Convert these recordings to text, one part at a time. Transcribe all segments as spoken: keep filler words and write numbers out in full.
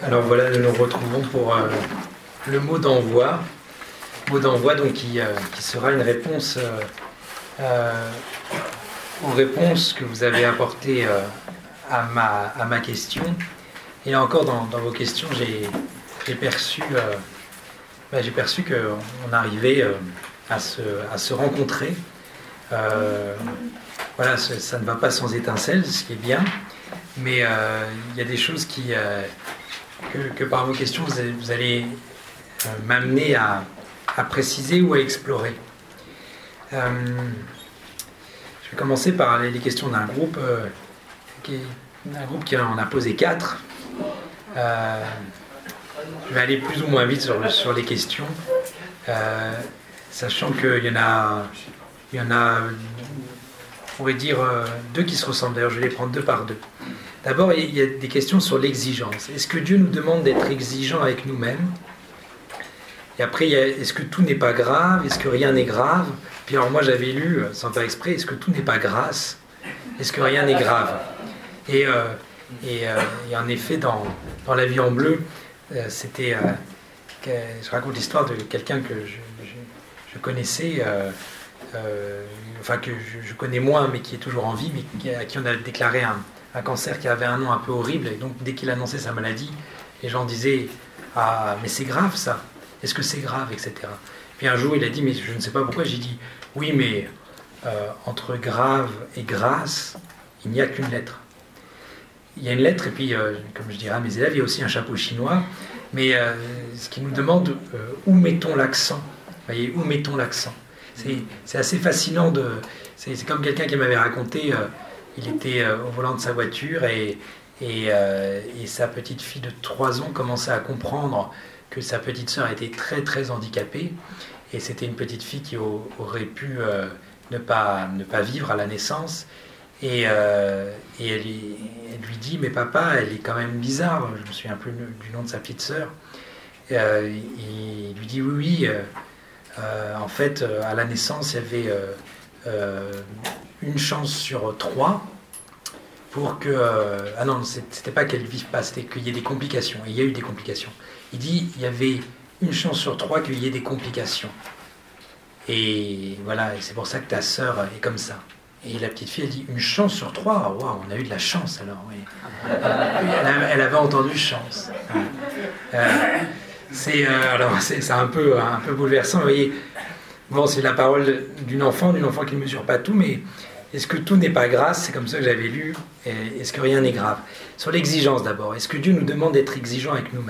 Alors voilà, nous nous retrouvons pour euh, le mot d'envoi. Mot d'envoi donc qui, euh, qui sera une réponse euh, euh, aux réponses que vous avez apportées euh, à, ma, à ma question. Et là encore, dans, dans vos questions, j'ai, j'ai perçu, euh, ben, j'ai perçu qu'on arrivait euh, à, se, à se rencontrer. Euh, voilà, ça, ça ne va pas sans étincelles, ce qui est bien, mais euh, il y a des choses qui, euh, que, que par vos questions, vous allez, vous allez euh, m'amener à, à préciser ou à explorer. Euh, je vais commencer par les, les questions d'un groupe, euh, qui, d'un groupe qui en a posé quatre. Euh, je vais aller plus ou moins vite sur, sur les questions, euh, sachant qu'il y en a, il y en a, on pourrait dire, euh, deux qui se ressemblent. D'ailleurs, je vais les prendre deux par deux. D'abord, il y a des questions sur l'exigence. Est-ce que Dieu nous demande d'être exigeants avec nous-mêmes ? Et après, il y a, est-ce que tout n'est pas grave ? Est-ce que rien n'est grave ? Puis alors moi, j'avais lu, sans faire exprès, est-ce que tout n'est pas grâce ? Est-ce que rien n'est grave ? Et, euh, et, euh, et en effet, dans, dans La vie en bleu, euh, c'était... Euh, que, je raconte l'histoire de quelqu'un que je, je, je connaissais, euh, euh, enfin que je, je connais moins, mais qui est toujours en vie, mais qui, à qui on a déclaré un, un cancer qui avait un nom un peu horrible. Et donc, dès qu'il annonçait sa maladie, les gens disaient « Ah, mais c'est grave ça !» Est-ce que c'est grave, et cetera. Puis un jour, il a dit, mais je ne sais pas pourquoi, j'ai dit, oui, mais euh, entre grave et grâce, il n'y a qu'une lettre. Il y a une lettre, et puis, euh, comme je dirais à mes élèves, il y a aussi un chapeau chinois, mais euh, ce qui nous demande, euh, où mettons l'accent ? Vous voyez, où mettons l'accent ? c'est, c'est assez fascinant, de, c'est, c'est comme quelqu'un qui m'avait raconté, euh, il était euh, au volant de sa voiture, et, et, euh, et sa petite fille de trois ans commençait à comprendre que sa petite sœur était très très handicapée, et c'était une petite fille qui au, aurait pu euh, ne, pas, ne pas vivre à la naissance, et, euh, et elle, elle lui dit, mais papa, elle est quand même bizarre, je me souviens plus du nom de sa petite sœur, et, euh, il lui dit, oui, oui, euh, euh, en fait, euh, à la naissance, il y avait euh, euh, une chance sur trois pour que... Euh, ah non, c'était pas qu'elle ne vive pas, c'était qu'il y ait des complications, et il y a eu des complications. Il dit il y avait une chance sur trois qu'il y ait des complications. Et voilà, et c'est pour ça que ta sœur est comme ça. Et la petite fille, elle dit une chance sur trois. Waouh, on a eu de la chance alors. Oui. Elle, elle avait entendu chance. Euh, c'est euh, alors c'est, c'est un peu un peu bouleversant. Vous voyez, bon, c'est la parole d'une enfant, d'une enfant qui ne mesure pas tout, mais est-ce que tout n'est pas grâce ? C'est comme ça que j'avais lu. Et est-ce que rien n'est grave ? Sur l'exigence d'abord. Est-ce que Dieu nous demande d'être exigeants avec nous-mêmes ?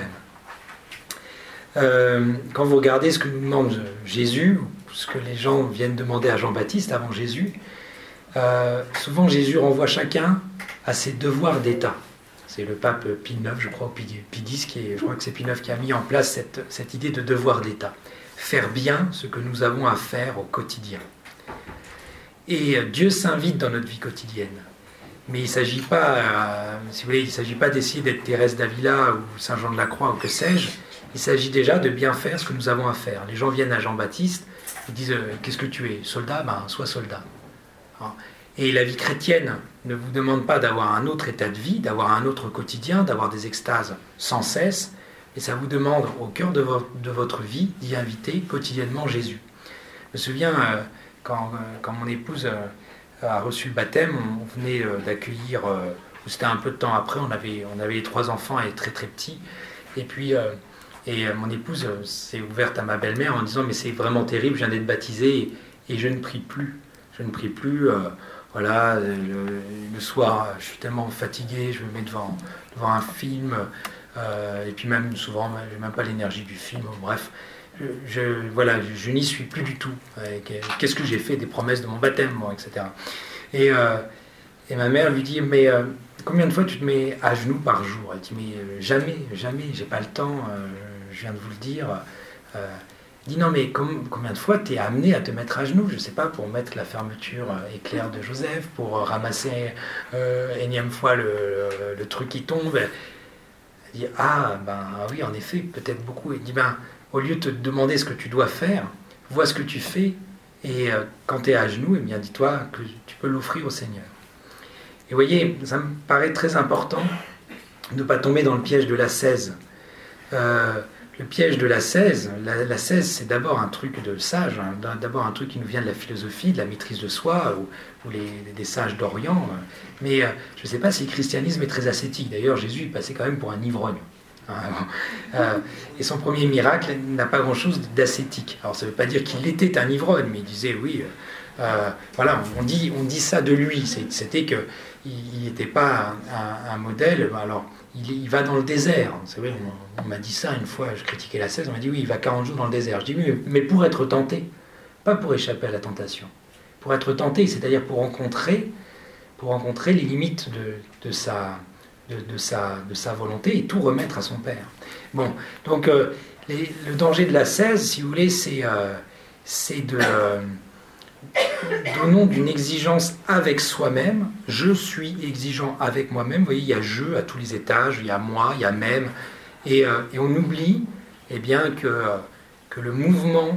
Euh, quand vous regardez ce que nous demande Jésus, ce que les gens viennent demander à Jean-Baptiste avant Jésus, euh, souvent Jésus renvoie chacun à ses devoirs d'État. C'est le pape Pie neuf, je crois, ou Pie dix, qui est, je crois que c'est Pie neuf qui a mis en place cette, cette idée de devoir d'État. Faire bien ce que nous avons à faire au quotidien. Et Dieu s'invite dans notre vie quotidienne. Mais il ne s'agit pas, euh, si vous voulez, il s'agit pas d'essayer d'être Thérèse d'Avila ou Saint Jean de la Croix ou que sais-je. Il s'agit déjà de bien faire ce que nous avons à faire. Les gens viennent à Jean-Baptiste, ils disent euh, « Qu'est-ce que tu es ? Soldat ? Ben, sois soldat. » Et la vie chrétienne ne vous demande pas d'avoir un autre état de vie, d'avoir un autre quotidien, d'avoir des extases sans cesse, mais ça vous demande au cœur de, vo- de votre vie d'y inviter quotidiennement Jésus. Je me souviens, euh, quand, euh, quand mon épouse euh, a reçu le baptême, on, on venait euh, d'accueillir, euh, c'était un peu de temps après, on avait, on avait les trois enfants et très très petits, et puis... Euh, Et mon épouse s'est ouverte à ma belle-mère en disant « Mais c'est vraiment terrible, je viens d'être baptisée et je ne prie plus. Je ne prie plus. Euh, voilà, le, le soir, je suis tellement fatigué, je me mets devant, devant un film. Euh, et puis même souvent, je n'ai même pas l'énergie du film. Bref, je, je, voilà, je, je n'y suis plus du tout. Qu'est-ce que j'ai fait des promesses de mon baptême, moi, et cetera. Et, euh, et ma mère lui dit « Mais... Euh, combien de fois tu te mets à genoux par jour ?» Elle dit « Mais euh, jamais, jamais, j'ai pas le temps, euh, je viens de vous le dire. Euh, » Elle dit « Non, mais com- combien de fois tu es amené à te mettre à genoux, je sais pas, pour mettre la fermeture euh, éclair de Joseph, pour euh, ramasser euh, énième fois le, le, le truc qui tombe. » Elle dit « Ah, ben oui, en effet, peut-être beaucoup. » Elle dit « Ben, au lieu de te demander ce que tu dois faire, vois ce que tu fais, et euh, quand tu es à genoux, eh bien, dis-toi que tu peux l'offrir au Seigneur. » Et vous voyez, ça me paraît très important ne pas tomber dans le piège de l'ascèse. Euh, le piège de l'ascèse, la, l'ascèse c'est d'abord un truc de sage, hein, d'abord un truc qui nous vient de la philosophie, de la maîtrise de soi, ou, ou les, des sages d'Orient. Mais euh, je ne sais pas si le christianisme est très ascétique. D'ailleurs, Jésus il passait quand même pour un ivrogne. Euh, et son premier miracle n'a pas grand-chose d'ascétique. Alors ça ne veut pas dire qu'il était un ivrogne, mais il disait oui, euh, voilà, on dit, on dit ça de lui, c'était qu'il n'était pas un, un, un modèle. Alors il, il va dans le désert, c'est vrai, on, on m'a dit ça une fois, je critiquais la seize, on m'a dit oui, il va quarante jours dans le désert. Je dis oui, mais pour être tenté, pas pour échapper à la tentation, pour être tenté, c'est-à-dire pour rencontrer, pour rencontrer les limites de, de sa... De, de, sa, de sa volonté et tout remettre à son Père. Bon, donc euh, les, le danger de l'ascèse, si vous voulez, c'est euh, c'est de, euh, au nom d'une exigence avec soi-même, je suis exigeant avec moi-même. Vous voyez, il y a je à tous les étages, il y a moi, il y a même, et, euh, et on oublie eh bien, que, que le mouvement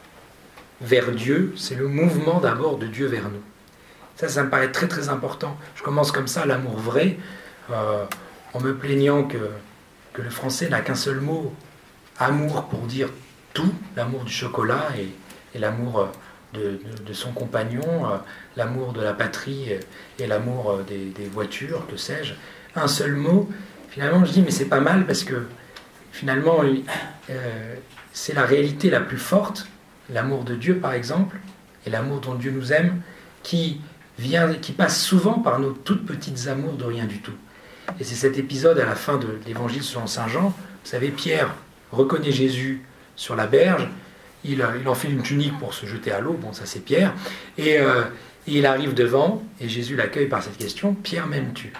vers Dieu, c'est le mouvement d'abord de Dieu vers nous. Ça, ça me paraît très très important. Je commence comme ça, l'amour vrai, Euh, en me plaignant que, que le français n'a qu'un seul mot, amour, pour dire tout, l'amour du chocolat et, et l'amour de, de, de son compagnon, euh, l'amour de la patrie et, et l'amour des, des voitures, que sais-je. Un seul mot, finalement je dis mais c'est pas mal parce que finalement euh, c'est la réalité la plus forte, l'amour de Dieu par exemple, et l'amour dont Dieu nous aime, qui, vient, qui passe souvent par nos toutes petites amours de rien du tout. Et c'est cet épisode à la fin de l'évangile selon saint Jean. Vous savez, Pierre reconnaît Jésus sur la berge, il, il enfile une tunique pour se jeter à l'eau, bon ça c'est Pierre, et, euh, et il arrive devant, et Jésus l'accueille par cette question, Pierre m'aimes-tu?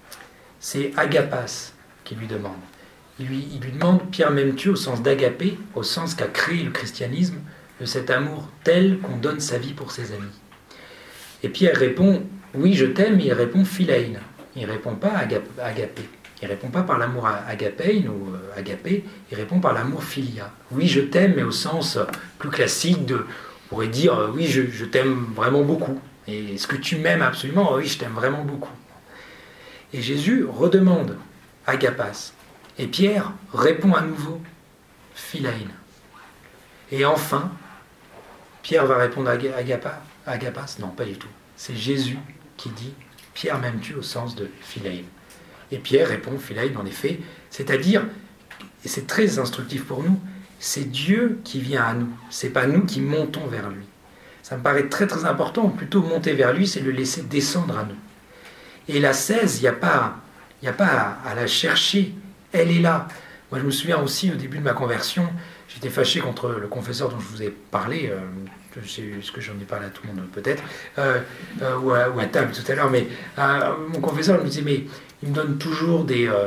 C'est agapas qui lui demande. Il lui, il lui demande, Pierre m'aimes-tu au sens d'agapé, au sens qu'a créé le christianisme, de cet amour tel qu'on donne sa vie pour ses amis. Et Pierre répond, oui je t'aime, mais il répond philein. Il ne répond pas agapé. Il ne répond pas par l'amour agapéin ou agapé, il répond par l'amour philia. Oui, je t'aime, mais au sens plus classique de, on pourrait dire, oui, je, je t'aime vraiment beaucoup. Et est-ce que tu m'aimes absolument? Oui, je t'aime vraiment beaucoup. Et Jésus redemande agapas. Et Pierre répond à nouveau philein. Et enfin, Pierre va répondre agapa, agapas? Non, pas du tout. C'est Jésus qui dit Pierre m'aimes-tu au sens de philein. Et Pierre répond philein en effet, c'est-à-dire, et c'est très instructif pour nous, c'est Dieu qui vient à nous, c'est pas nous qui montons vers lui. Ça me paraît très très important, plutôt monter vers lui, c'est le laisser descendre à nous. Et la seize, il n'y a pas, il n'y a pas à, à la chercher, elle est là. Moi je me souviens aussi au début de ma conversion, j'étais fâché contre le confesseur dont je vous ai parlé, euh, est-ce que j'en ai parlé à tout le monde peut-être, euh, euh, ou, à, ou à table tout à l'heure, mais euh, mon confesseur me disait, mais il me donne toujours des... Euh,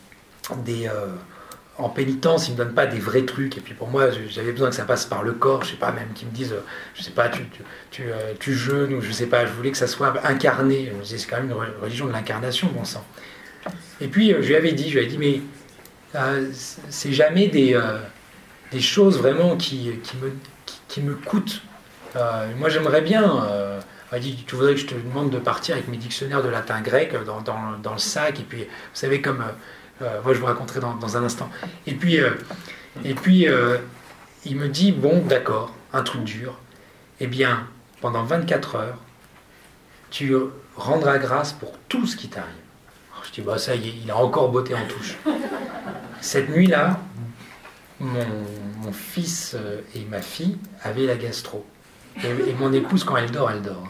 des euh, en pénitence, il ne me donne pas des vrais trucs, et puis pour moi, j'avais besoin que ça passe par le corps, je sais pas, même qu'ils me disent, je sais pas, tu, tu, tu, euh, tu jeûnes, ou je sais pas, je voulais que ça soit incarné, je me disais, c'est quand même une religion de l'incarnation, bon sang. Et puis, euh, je lui avais dit, je lui avais dit, mais euh, c'est jamais des, euh, des choses vraiment qui, qui, me, qui, qui me coûtent. Euh, moi, j'aimerais bien, euh, elle dit, tu voudrais que je te demande de partir avec mes dictionnaires de latin grec dans, dans, dans le sac, et puis, vous savez, comme... Euh, Euh, moi, je vous raconterai dans, dans un instant. Et puis, euh, et puis euh, il me dit, bon, d'accord, un truc dur. Eh bien, pendant vingt-quatre heures, tu rendras grâce pour tout ce qui t'arrive. Alors, je dis, bah, ça y est, il a encore botté en touche. Cette nuit-là, mon, mon fils et ma fille avaient la gastro. Et, et mon épouse, quand elle dort, elle dort.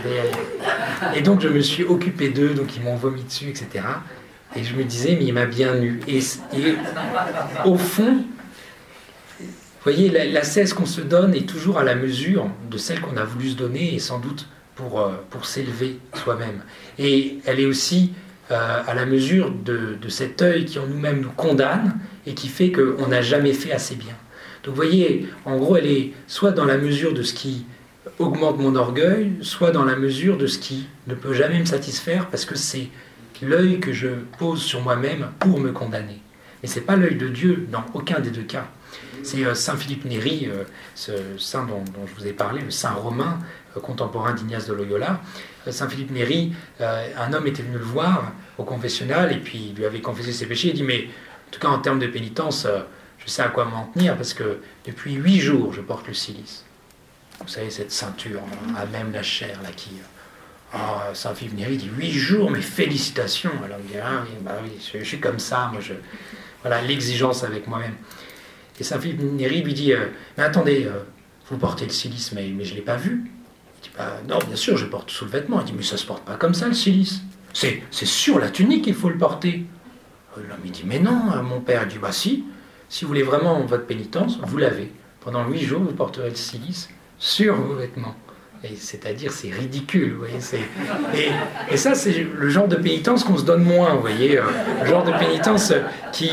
Et donc, je me suis occupé d'eux, donc ils m'ont vomi dessus, et cetera. Et je me disais, mais il m'a bien eu. Et, et au fond, vous voyez, la, la cesse qu'on se donne est toujours à la mesure de celle qu'on a voulu se donner, et sans doute pour, pour s'élever soi-même. Et elle est aussi euh, à la mesure de, de cet œil qui en nous-mêmes nous condamne, et qui fait qu'on n'a jamais fait assez bien. Donc vous voyez, en gros, elle est soit dans la mesure de ce qui augmente mon orgueil, soit dans la mesure de ce qui ne peut jamais me satisfaire, parce que c'est l'œil que je pose sur moi-même pour me condamner. Mais ce n'est pas l'œil de Dieu dans aucun des deux cas. C'est euh, saint Philippe Néri, euh, ce saint dont, dont je vous ai parlé, le saint romain euh, contemporain d'Ignace de Loyola. Euh, saint Philippe Néri, euh, un homme était venu le voir au confessionnal et puis il lui avait confessé ses péchés. Il dit, mais en tout cas en termes de pénitence, euh, je sais à quoi m'en tenir parce que depuis huit jours je porte le cilice. Vous savez, cette ceinture à même la chair là qui... Oh, saint Philippe Néri dit huit jours, mais félicitations. Alors il dit, ah oui, bah oui, je, je suis comme ça, moi je... Voilà l'exigence avec moi-même. Et saint Philippe Néri lui dit, euh, mais attendez, euh, vous portez le cilice, mais, mais je ne l'ai pas vu. Il dit, bah non, bien sûr, je porte sous le vêtement. Il dit, mais ça ne se porte pas comme ça le cilice. C'est, c'est sur la tunique qu'il faut le porter. L'homme il dit, mais non, mon père. Il dit, bah si, si vous voulez vraiment votre pénitence, vous l'avez. Pendant huit jours, vous porterez le cilice sur vos vêtements. Et c'est-à-dire, c'est ridicule, vous voyez. C'est... Et, et ça, c'est le genre de pénitence qu'on se donne moins, vous voyez. Euh, le genre de pénitence qui...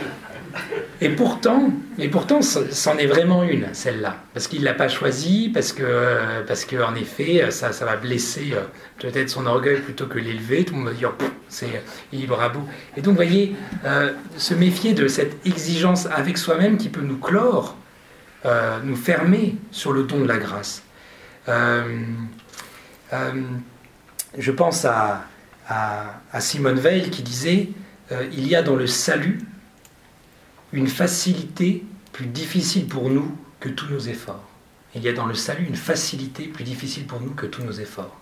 Et pourtant, et pourtant, c'en est vraiment une, celle-là. Parce qu'il ne l'a pas choisie, parce que, euh, parce que en effet, ça, ça va blesser euh, peut-être son orgueil plutôt que l'élever. Tout le monde va dire, c'est il aura beau. Et donc, vous voyez, euh, se méfier de cette exigence avec soi-même qui peut nous clore, euh, nous fermer sur le don de la grâce. Euh, euh, je pense à, à, à Simone Weil qui disait euh, il y a dans le salut une facilité plus difficile pour nous que tous nos efforts. Il y a dans le salut une facilité plus difficile pour nous que tous nos efforts.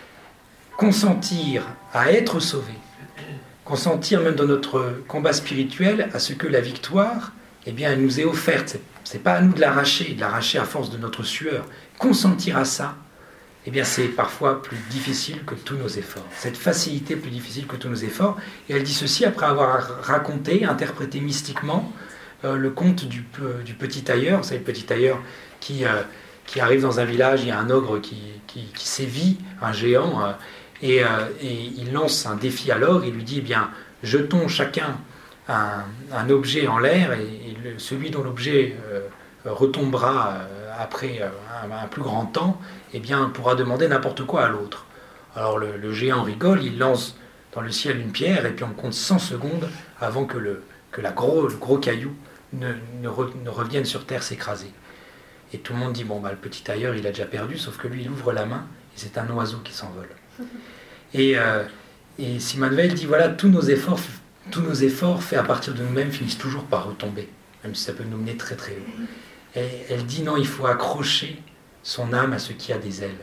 Consentir à être sauvé, consentir même dans notre combat spirituel à ce que la victoire, eh bien, elle nous est offerte. C'est, c'est pas à nous de l'arracher, de l'arracher à force de notre sueur. Consentir à ça, eh bien, c'est parfois plus difficile que tous nos efforts. Cette facilité est plus difficile que tous nos efforts. Et elle dit ceci après avoir raconté, interprété mystiquement euh, le conte du, euh, du petit tailleur. Vous savez, le petit tailleur qui, euh, qui arrive dans un village, il y a un ogre qui, qui, qui sévit, un géant, euh, et, euh, et il lance un défi à l'ogre. Il lui dit, eh bien, jetons chacun un, un objet en l'air, et, et le, celui dont l'objet euh, retombera euh, après euh, un, un plus grand temps, eh bien, pourra demander n'importe quoi à l'autre. Alors le, le géant rigole, il lance dans le ciel une pierre, et puis on compte cent secondes avant que le, que la gros, le gros caillou ne, ne, re, ne revienne sur terre s'écraser. Et tout le monde dit, bon, bah, le petit tailleur, il a déjà perdu, sauf que lui, il ouvre la main, et c'est un oiseau qui s'envole. Et, euh, et Simone Weil dit, voilà, tous nos efforts, tous nos efforts faits à partir de nous-mêmes finissent toujours par retomber, même si ça peut nous mener très très haut. Et elle dit, non, il faut accrocher son âme à ce qui a des ailes.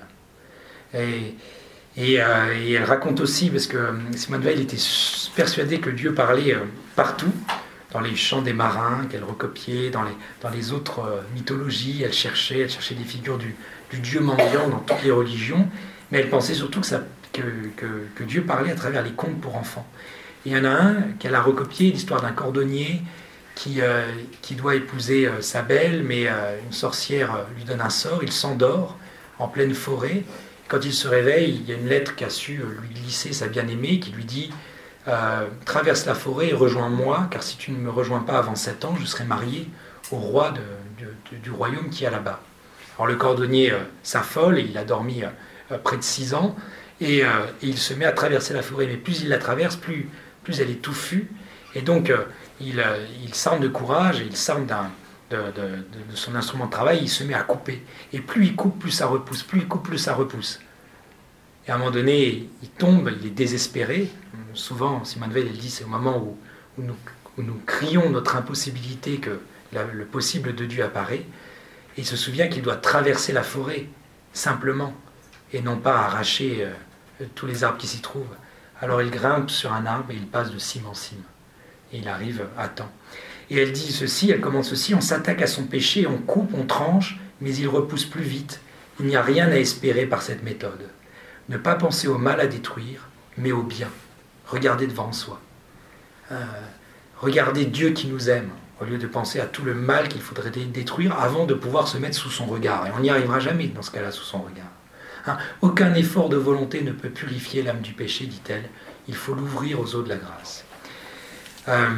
Et, et, euh, et elle raconte aussi, parce que Simone Weil était persuadée que Dieu parlait euh, partout, dans les chants des marins qu'elle recopiait, dans les, dans les autres euh, mythologies, elle cherchait, elle cherchait des figures du, du Dieu mendiant dans toutes les religions, mais elle pensait surtout que, ça, que, que, que Dieu parlait à travers les contes pour enfants. Et il y en a un qu'elle a recopié, l'histoire d'un cordonnier qui, euh, qui doit épouser euh, sa belle, mais euh, une sorcière euh, lui donne un sort, il s'endort en pleine forêt. Quand il se réveille, il y a une lettre qui a su euh, lui glisser sa bien-aimée, qui lui dit euh, « Traverse la forêt et rejoins-moi, car si tu ne me rejoins pas avant sept ans, je serai marié au roi de, de, de, du royaume qui est là-bas. » Alors le cordonnier euh, s'affole, et il a dormi euh, près de six ans, et, euh, et il se met à traverser la forêt. Mais plus il la traverse, plus, plus elle est touffue, et donc euh, il, euh, il s'arme de courage, et il s'arme d'un, de, de, de, de son instrument de travail, il se met à couper. Et plus il coupe, plus ça repousse, plus il coupe, plus ça repousse. Et à un moment donné, il tombe, il est désespéré. Souvent, Simone Weil, elle dit, c'est au moment où, où, nous, où nous crions notre impossibilité que la, le possible de Dieu apparaît. Et il se souvient qu'il doit traverser la forêt, simplement, et non pas arracher euh, tous les arbres qui s'y trouvent. Alors il grimpe sur un arbre et il passe de cime en cime. Et il arrive à temps. Et elle dit ceci, elle commence ceci, on s'attaque à son péché, on coupe, on tranche, mais il repousse plus vite. Il n'y a rien à espérer par cette méthode. Ne pas penser au mal à détruire, mais au bien. Regardez devant soi. Euh, regardez Dieu qui nous aime, au lieu de penser à tout le mal qu'il faudrait détruire avant de pouvoir se mettre sous son regard. Et on n'y arrivera jamais dans ce cas-là, sous son regard. Hein, aucun effort de volonté ne peut purifier l'âme du péché, dit-elle. Il faut l'ouvrir aux eaux de la grâce. Euh,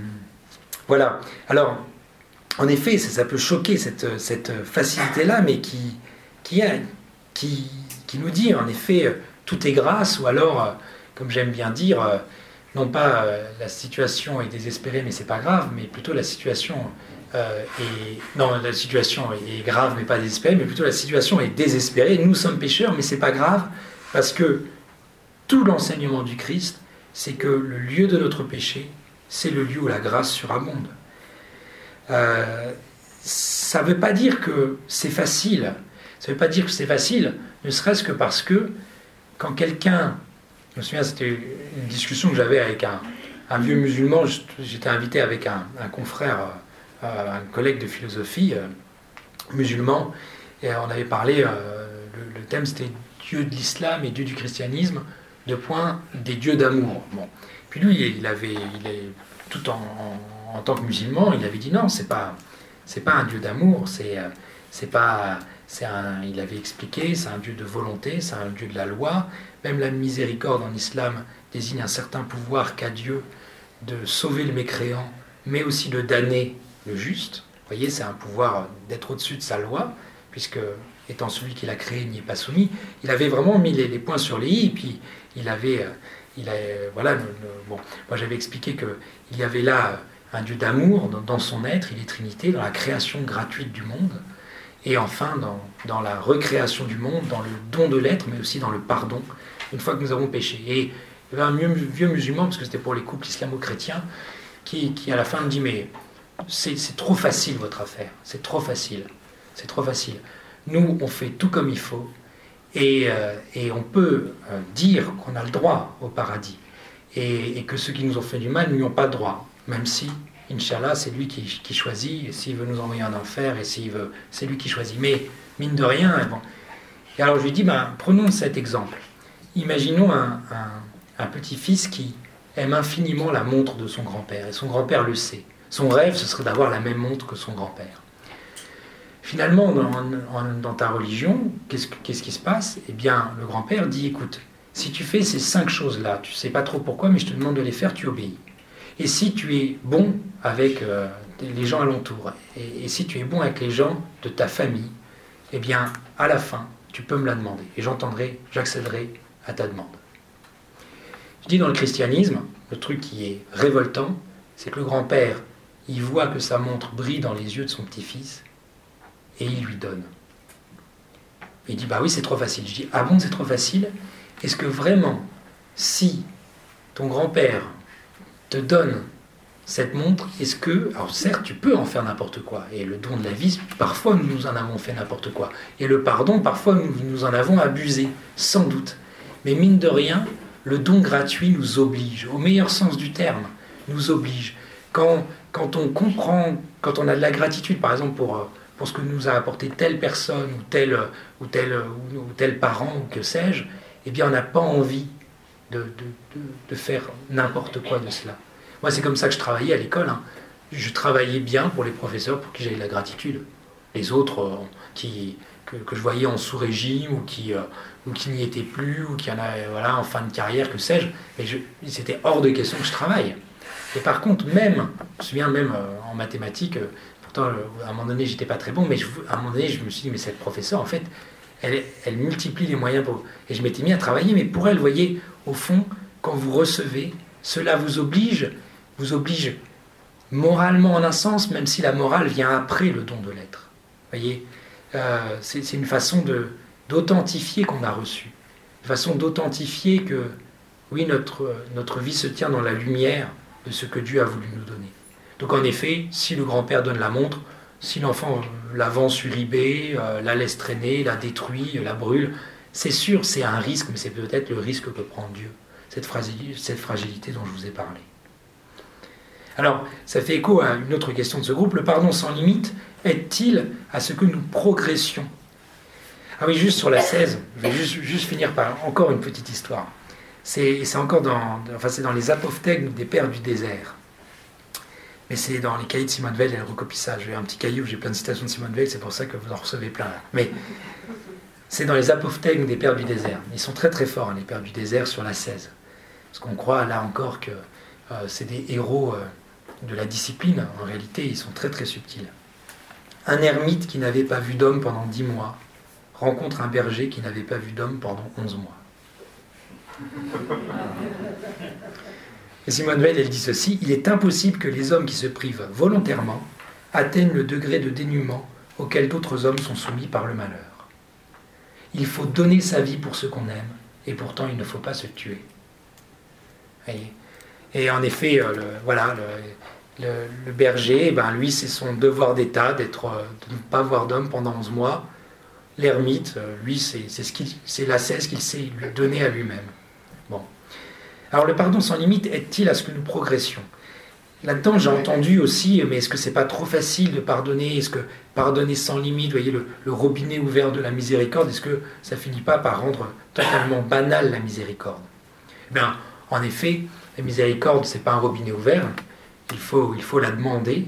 voilà. Alors, en effet, ça, ça peut choquer cette, cette facilité-là, mais qui, qui, a, qui, qui nous dit, en effet, tout est grâce, ou alors, comme j'aime bien dire, non pas la situation est désespérée, mais c'est pas grave, mais plutôt la situation euh, est... Non, la situation est grave, mais pas désespérée, mais plutôt la situation est désespérée. Nous sommes pécheurs, mais c'est pas grave, parce que tout l'enseignement du Christ, c'est que le lieu de notre péché, c'est le lieu où la grâce surabonde. Euh, ça ne veut pas dire que c'est facile. Ça ne veut pas dire que c'est facile, ne serait-ce que parce que quand quelqu'un... Je me souviens, c'était une discussion que j'avais avec un, un vieux musulman. J'étais invité avec un, un confrère, euh, un collègue de philosophie euh, musulman, et on avait parlé, euh, le, le thème c'était Dieu de l'islam et Dieu du christianisme, deux points, des dieux d'amour. Bon. Puis lui, il avait, il est, tout en, en, en tant que musulman, il avait dit non, c'est pas, c'est pas un Dieu d'amour, c'est, c'est pas, c'est un, il avait expliqué, c'est un Dieu de volonté, c'est un Dieu de la loi. Même la miséricorde en islam désigne un certain pouvoir qu'a Dieu de sauver le mécréant, mais aussi de damner le juste. Vous voyez, c'est un pouvoir d'être au-dessus de sa loi, puisque, étant celui qui l'a créé, il n'y est pas soumis. Il avait vraiment mis les, les points sur les i, et puis il avait... Il a, voilà, le, le, bon, moi j'avais expliqué qu'il y avait là un Dieu d'amour dans, dans son être, il est Trinité, dans la création gratuite du monde, et enfin dans, dans la recréation du monde, dans le don de l'être, mais aussi dans le pardon, une fois que nous avons péché. Et il y avait un vieux, vieux musulman, parce que c'était pour les couples islamo-chrétiens, qui, qui à la fin me dit, mais c'est, c'est trop facile votre affaire, c'est trop facile, c'est trop facile. Nous, on fait tout comme il faut, Et, euh, et on peut euh, dire qu'on a le droit au paradis et, et que ceux qui nous ont fait du mal n'y ont pas le droit, même si, Inch'Allah, c'est lui qui, qui choisit, et s'il veut nous envoyer en enfer, et s'il veut, c'est lui qui choisit. Mais, mine de rien, bon. Et alors je lui dis, ben, prenons cet exemple. Imaginons un, un, un petit-fils qui aime infiniment la montre de son grand-père, et son grand-père le sait. Son rêve, ce serait d'avoir la même montre que son grand-père. Finalement, dans, dans ta religion, qu'est-ce, qu'est-ce qui se passe ? Eh bien, le grand-père dit, écoute, si tu fais ces cinq choses-là, tu ne sais pas trop pourquoi, mais je te demande de les faire, tu obéis. Et si tu es bon avec euh, les gens alentours, et, et si tu es bon avec les gens de ta famille, eh bien, à la fin, tu peux me la demander. Et j'entendrai, j'accéderai à ta demande. Je dis dans le christianisme, le truc qui est révoltant, c'est que le grand-père, il voit que sa montre brille dans les yeux de son petit-fils, et il lui donne. Il dit, bah oui, c'est trop facile. Je dis, ah bon, c'est trop facile ? Est-ce que vraiment, si ton grand-père te donne cette montre, est-ce que, alors certes, tu peux en faire n'importe quoi, et le don de la vie, parfois nous en avons fait n'importe quoi, et le pardon, parfois nous, nous en avons abusé, sans doute. Mais mine de rien, le don gratuit nous oblige, au meilleur sens du terme, nous oblige. Quand, quand on comprend, quand on a de la gratitude, par exemple, pour... pour ce que nous a apporté telle personne ou tel, ou tel, ou, ou tel parent ou que sais-je, eh bien on n'a pas envie de, de, de, de faire n'importe quoi de cela. Moi c'est comme ça que je travaillais à l'école. Hein. Je travaillais bien pour les professeurs pour qui j'avais de la gratitude. Les autres euh, qui, que, que je voyais en sous-régime ou qui, euh, ou qui n'y étaient plus ou qui en avaient voilà, en fin de carrière, que sais-je, mais je, c'était hors de question que je travaille. Et par contre, même, je me souviens même euh, en mathématiques, euh, à un moment donné, j'étais pas très bon, mais je, à un moment donné, je me suis dit, mais cette professeure, en fait, elle, elle multiplie les moyens pour... Et je m'étais mis à travailler, mais pour elle, vous voyez, au fond, quand vous recevez, cela vous oblige, vous oblige moralement en un sens, même si la morale vient après le don de l'être. Vous voyez, euh, c'est, c'est une façon de, d'authentifier qu'on a reçu. Une façon d'authentifier que, oui, notre, notre vie se tient dans la lumière de ce que Dieu a voulu nous donner. Donc en effet, si le grand-père donne la montre, si l'enfant la vend sur eBay, euh, la laisse traîner, la détruit, la brûle, c'est sûr, c'est un risque, mais c'est peut-être le risque que prend Dieu, cette fragilité, cette fragilité dont je vous ai parlé. Alors, ça fait écho à une autre question de ce groupe. Le pardon sans limite aide-t-il à ce que nous progressions ? Ah oui, juste sur la seize, je vais juste, juste finir par encore une petite histoire. C'est, c'est encore dans, enfin, c'est dans les apophthegmes des pères du désert. Mais c'est dans les cahiers de Simone Veil, elle recopie ça. J'ai un petit cahier où j'ai plein de citations de Simone Veil, c'est pour ça que vous en recevez plein. Là. Mais c'est dans les apophthegmes des pères du désert. Ils sont très très forts, hein, les pères du désert, sur la seize. Parce qu'on croit là encore que euh, c'est des héros euh, de la discipline. En réalité, ils sont très très subtils. Un ermite qui n'avait pas vu d'homme pendant dix mois rencontre un berger qui n'avait pas vu d'homme pendant onze mois. Et Simone Veil, elle dit ceci, « Il est impossible que les hommes qui se privent volontairement atteignent le degré de dénuement auquel d'autres hommes sont soumis par le malheur. Il faut donner sa vie pour ce qu'on aime, et pourtant il ne faut pas se tuer. Voyez ? Et en effet, le, voilà, le, le, le berger, ben lui, c'est son devoir d'état d'être, de ne pas avoir d'homme pendant onze mois. L'ermite, lui, c'est, c'est, ce qu'il, c'est l'ascèse qu'il sait lui donner à lui-même. Bon. Alors le pardon sans limite aide-t-il à ce que nous progressions ? Là-dedans, j'ai entendu aussi, mais est-ce que c'est pas trop facile de pardonner ? Est-ce que pardonner sans limite, vous voyez, le, le robinet ouvert de la miséricorde, est-ce que ça finit pas par rendre totalement banale la miséricorde ? Eh bien, en effet, la miséricorde, c'est pas un robinet ouvert. Il faut, il faut la demander.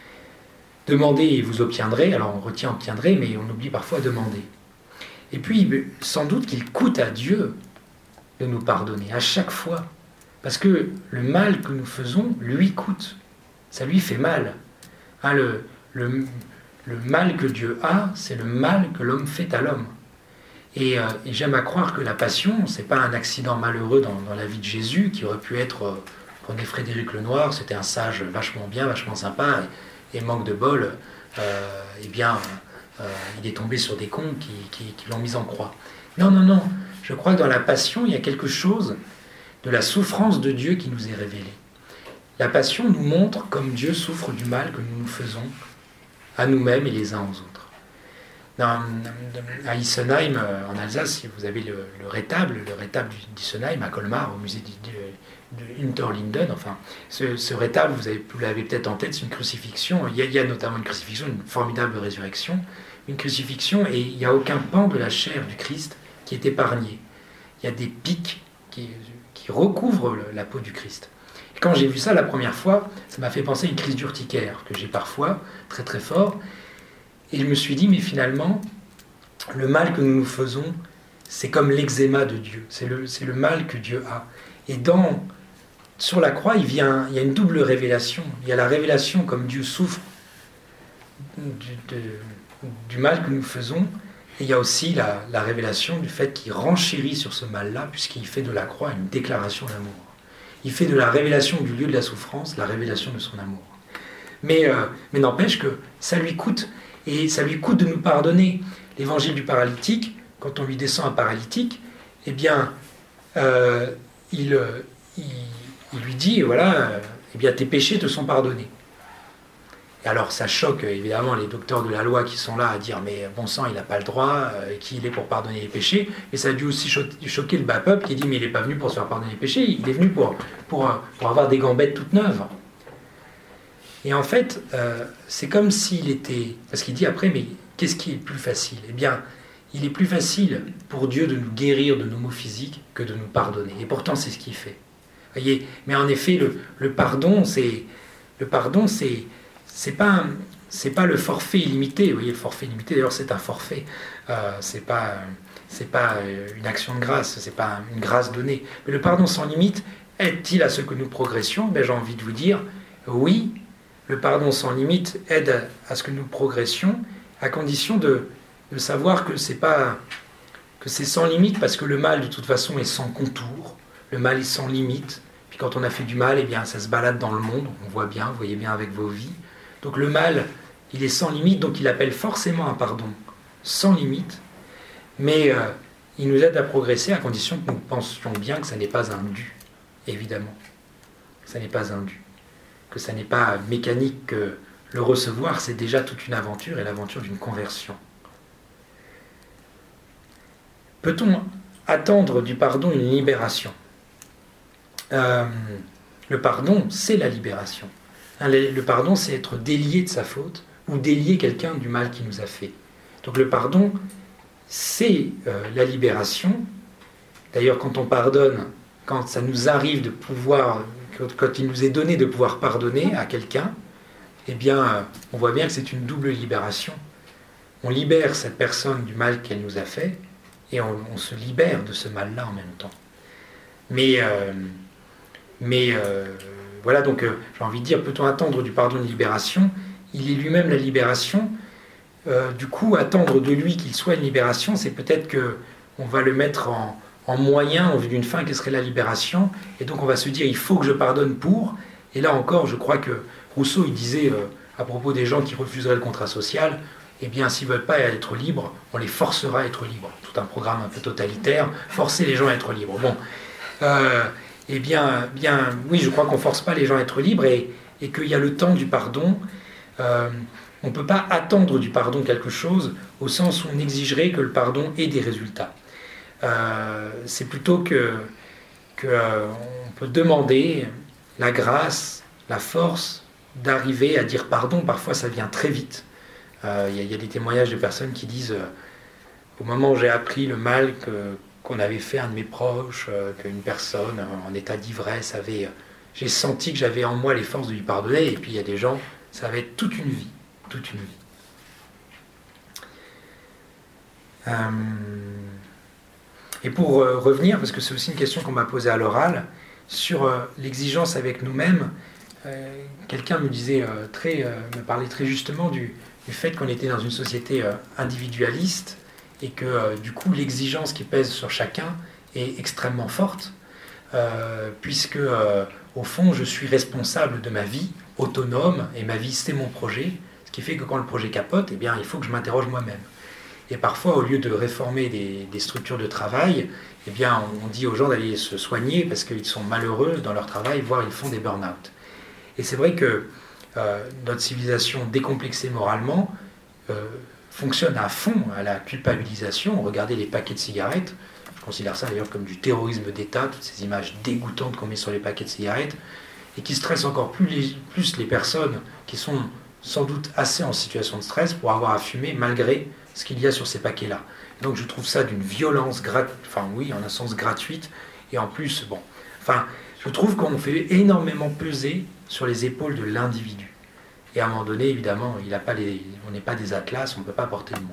Demandez et vous obtiendrez. Alors on retient obtiendrez, mais on oublie parfois demander. Et puis, sans doute qu'il coûte à Dieu de nous pardonner, à chaque fois. Parce que le mal que nous faisons, lui coûte. Ça lui fait mal. Hein, le, le, le mal que Dieu a, c'est le mal que l'homme fait à l'homme. Et, euh, et j'aime à croire que la passion, c'est pas un accident malheureux dans, dans la vie de Jésus, qui aurait pu être, euh, prenez Frédéric Lenoir, c'était un sage vachement bien, vachement sympa, et, et manque de bol, euh, eh bien, euh, il est tombé sur des cons qui, qui, qui l'ont mis en croix. Non, non, non, je crois que dans la passion, il y a quelque chose de la souffrance de Dieu qui nous est révélée. La passion nous montre comme Dieu souffre du mal que nous nous faisons à nous-mêmes et les uns aux autres. Dans, à Isenheim, en Alsace, vous avez le, le rétable, le rétable d'Isenheim à Colmar, au musée de, de Unterlinden. Enfin, ce, ce rétable, vous, avez, vous l'avez peut-être en tête, c'est une crucifixion. Il y, a, il y a notamment une crucifixion, une formidable résurrection, une crucifixion, et il n'y a aucun pan de la chair du Christ qui est épargné. Il y a des pics qui, qui recouvrent le, la peau du Christ. Et quand j'ai vu ça la première fois, ça m'a fait penser à une crise d'urticaire que j'ai parfois, très très fort. Et je me suis dit, mais finalement, le mal que nous nous faisons, c'est comme l'eczéma de Dieu. C'est le, c'est le mal que Dieu a. Et dans, sur la croix, il, vient, il y a une double révélation. Il y a la révélation comme Dieu souffre du, de, du mal que nous faisons. Et il y a aussi la, la révélation du fait qu'il renchérit sur ce mal-là, puisqu'il fait de la croix une déclaration d'amour. Il fait de la révélation du lieu de la souffrance la révélation de son amour. Mais, euh, mais n'empêche que ça lui coûte. Et ça lui coûte de nous pardonner. L'évangile du paralytique, quand on lui descend un paralytique, eh bien, euh, il, il, il lui dit, voilà, euh, eh bien, tes péchés te sont pardonnés. Et alors, ça choque évidemment les docteurs de la loi qui sont là à dire, mais bon sang, il n'a pas le droit, euh, qui il est pour pardonner les péchés. Et ça a dû aussi cho- choquer le bas peuple qui dit, mais il n'est pas venu pour se faire pardonner les péchés, il est venu pour, pour, pour avoir des gambettes toutes neuves. Et en fait, euh, c'est comme s'il était... Parce qu'il dit après, mais qu'est-ce qui est le plus facile ? Eh bien, il est plus facile pour Dieu de nous guérir de nos maux physiques que de nous pardonner. Et pourtant, c'est ce qu'il fait. Voyez ? Mais en effet, le, le pardon, c'est... Le pardon, c'est... C'est pas, un, c'est pas le forfait illimité. Vous voyez, le forfait illimité, d'ailleurs, c'est un forfait. Euh, c'est pas, c'est pas une action de grâce, c'est pas une grâce donnée. Mais le pardon sans limite aide-t-il à ce que nous progressions ? Ben, j'ai envie de vous dire, oui. Le pardon sans limite aide à ce que nous progressions, à condition de, de savoir que c'est pas que c'est sans limite, parce que le mal de toute façon est sans contour, le mal est sans limite. Puis quand on a fait du mal, eh bien ça se balade dans le monde, on voit bien, vous voyez bien avec vos vies. Donc le mal, il est sans limite, donc il appelle forcément un pardon sans limite, mais euh, il nous aide à progresser à condition que nous pensions bien que ça n'est pas un dû, évidemment. Ça n'est pas un dû. Que ça n'est pas mécanique, que le recevoir, c'est déjà toute une aventure, et l'aventure d'une conversion. Peut-on attendre du pardon une libération ? euh, Le pardon, c'est la libération. Hein, le, le pardon, c'est être délié de sa faute, ou délier quelqu'un du mal qu'il nous a fait. Donc le pardon, c'est euh, la libération. D'ailleurs, quand on pardonne, quand ça nous arrive de pouvoir... Quand il nous est donné de pouvoir pardonner à quelqu'un, eh bien, on voit bien que c'est une double libération. On libère cette personne du mal qu'elle nous a fait, et on, on se libère de ce mal-là en même temps. Mais, euh, mais euh, voilà, donc euh, j'ai envie de dire, peut-on attendre du pardon une libération ? Il est lui-même la libération. Euh, du coup, attendre de lui qu'il soit une libération, c'est peut-être qu'on va le mettre en... en moyen, en vue d'une fin, quelle serait la libération, et donc on va se dire, il faut que je pardonne pour, et là encore, je crois que Rousseau, il disait, euh, à propos des gens qui refuseraient le contrat social, eh bien, s'ils ne veulent pas être libres, on les forcera à être libres. Tout un programme un peu totalitaire, forcer les gens à être libres. Bon, euh, eh bien, bien, oui, je crois qu'on ne force pas les gens à être libres et, et qu'il y a le temps du pardon. Euh, on ne peut pas attendre du pardon quelque chose au sens où on exigerait que le pardon ait des résultats. Euh, c'est plutôt que, que euh, on peut demander la grâce, la force d'arriver à dire pardon. Parfois, ça vient très vite. Il euh, y, y a des témoignages de personnes qui disent euh, au moment où j'ai appris le mal que, qu'on avait fait à un de mes proches, euh, qu'une personne en état d'ivresse avait... Euh, j'ai senti que j'avais en moi les forces de lui pardonner, et puis il y a des gens, ça va être toute une vie. Toute une vie. Euh, et pour euh, revenir, parce que c'est aussi une question qu'on m'a posée à l'oral, sur euh, l'exigence avec nous-mêmes, euh, quelqu'un me disait euh, très, euh, me parlait très justement du, du fait qu'on était dans une société euh, individualiste et que euh, du coup l'exigence qui pèse sur chacun est extrêmement forte, euh, puisque euh, au fond je suis responsable de ma vie, autonome, et ma vie c'est mon projet. Ce qui fait que quand le projet capote, eh bien, il faut que je m'interroge moi-même. Et parfois, au lieu de réformer des, des structures de travail, eh bien, on dit aux gens d'aller se soigner parce qu'ils sont malheureux dans leur travail, voire ils font des burn-out. Et c'est vrai que euh, notre civilisation décomplexée moralement euh, fonctionne à fond à la culpabilisation. Regardez les paquets de cigarettes. Je considère ça d'ailleurs comme du terrorisme d'État, toutes ces images dégoûtantes qu'on met sur les paquets de cigarettes, et qui stressent encore plus les, plus les personnes qui sont sans doute assez en situation de stress pour avoir à fumer malgré ce qu'il y a sur ces paquets-là. Donc je trouve ça d'une violence, grat... enfin oui, en un sens gratuite, et en plus, bon, enfin, je trouve qu'on fait énormément peser sur les épaules de l'individu. Et à un moment donné, évidemment, il a pas les... on n'est pas des atlas, on ne peut pas porter le monde.